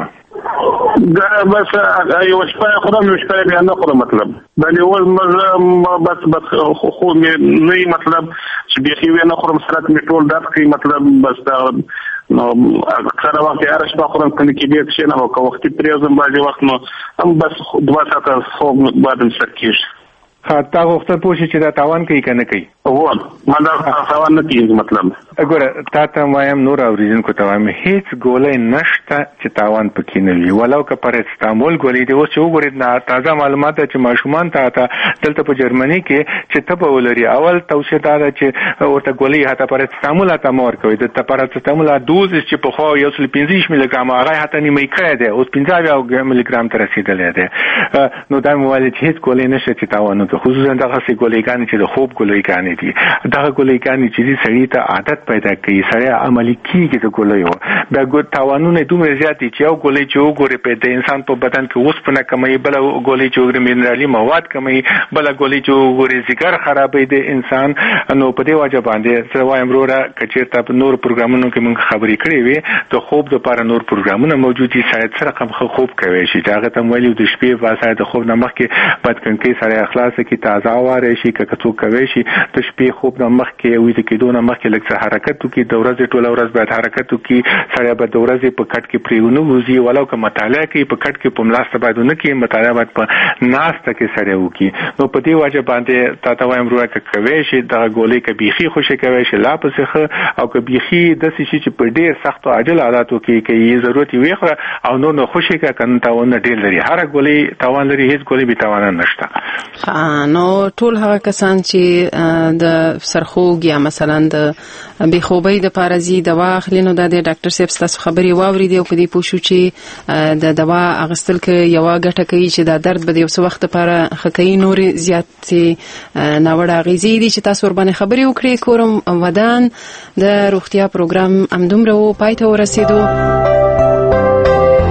دا بس یو شپه خورم، یو شپه بیا نه خورم، مطلب باندې ول مزه بس بس خو مې نه مطلب چې بیا نه خورم سره مې ټول درد کوي، مطلب بس دا نو اکثر وخت یې ارش باخورم کنه کې به څه نه وکړ، وخت پریزم باندې وخت نو هم بس دوه ساعته خوب بعد سکیش. تا غوښتل پوه شي چې دا تاوان کوي که نه کوي؟ هو ما دا تاوان نه کېږي. مطلب ګوره تا ته وایم، نور اورېدونکو ته وایم، هېڅ ګولۍ نشته چې تاوان پکې نه وي، ولو که پاراسټامول ګولۍ دي. اوس چې وګورې تازه معلومات ده چې ماشومان ته دلته په جرمني کې چې تبه ولري، اول توصیه دا ده چې ورته ګولۍ حتی پاراسټامول حتی مه ورکوئ. د پاراسټامول دوز چې پخوا یو سل پنځه ملي ګرام هغه حتی نیمه کړی دی، اوس پنځه اویا ملي ګرام ته رسېدلی دی. نو دا مې ویل چې هېڅ ګولۍ نشته چې تاوان وکړي، خصوصا دغسې ګولۍ چې د خوب ګولۍ دي. دغه ګولۍ چې دي سړي ته عادت پیدا کوي، سړی عملي کېږي د ګولیو. بیا تاوانونه دومره زیات دي چې یو ګولۍ چې وګورې په د انسان په بدن کې اوسپنه کموي، بله ګولۍ چې وګورې منرالي مواد کموي، بله ګولۍ چې وګورې ځیګر خرابوي د انسان. نو په دې وجه باندې زه وایم وروره که چېرته په نورو پروګرامونو کې موږ خبرې کړې وي، د خوب دپاره نور پروګرامونه موجود دي، سړی څه رقم ښه خوب کوی شي. چې هغه ته م ویلي د شپې به سړی د خوب نه مخکې باید کړکۍ سړی خلاصه کړي، تازه هوا راشي، که څوک کوی شي د شپې خوب نه مخکې ویده کېدو نه مخکې لږ څه حرکت وکړي. د ورځې ټوله ورځ باید حرکت وکړي، سړی باید د ورځې په کټ کې پرې ونه وځي، ولو که مطالعه کوي په کټ کې په ملاسته باید ونه کړي، مطالعه باید په ناسته کې سړی وکړي. نو په دې وجه باندې تا ته وایم وروره که کوی شي دغه ګولۍ که بیخي خوشې کوی شي لا پسې ښه، او که بیخي داسې شي چې په ډېر سختو عاجل حالاتو کې که یې ضرورت یې ویې خوره او نور نو خوشې کړه، که نه تاوانونه ډېر لري. هره ګولۍ تاوان لري، هېڅ ګولۍ بې تاوانه نشته. نو ټول هغه کسان چې د سرخوږ یا مثلا د بې خوبۍ د پاره ځي دوا اخلي، نو دا د ډاکټر صاحب ستاسو خبرې واورېدې او په دې پوه شو چې د دوا اخیستل کې یوه ګټه کوي چې دا درد به د یو څه وخت لپاره ښه کوي، نورې زیاتې ناوړه اغېزې دي چې تاسو ورباندې خبرې وکړې. کورم ودان د روغتیا پروګرام همدومره و پای ته ورسېدو.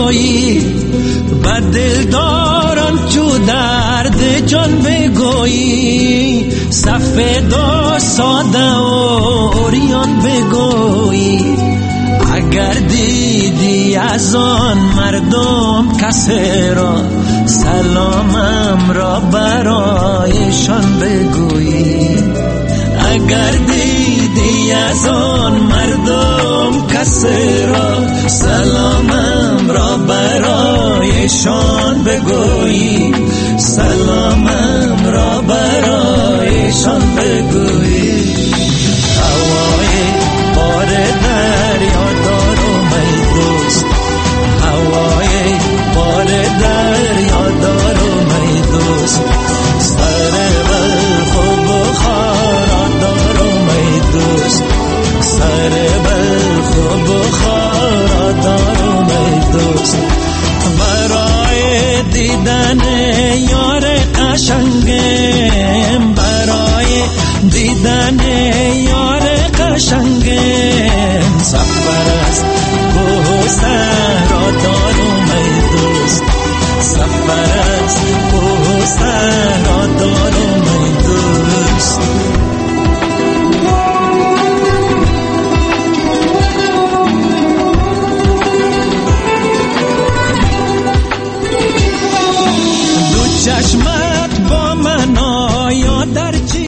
بگویی، به دلداران چو درد جان بگویی، سفید و ساده و عریان بگویی. اگر دیدی از آن مردم کسی را، سلامم را برایشان بگویی. اگر دیدی از آن مردم کسی را، سلامم را برایشان بگویی. سلامم را برایشان بگویی. هوای بار دریا دارم ای دوست، هوای بار دریا دارم ای دوست. سر بلخ و بخارا دارم ای دوست، سر بلخ و بخارا دارم ای دوست. برای دیدن یار قشنگم، برای دیدن یار قشنگم، سفر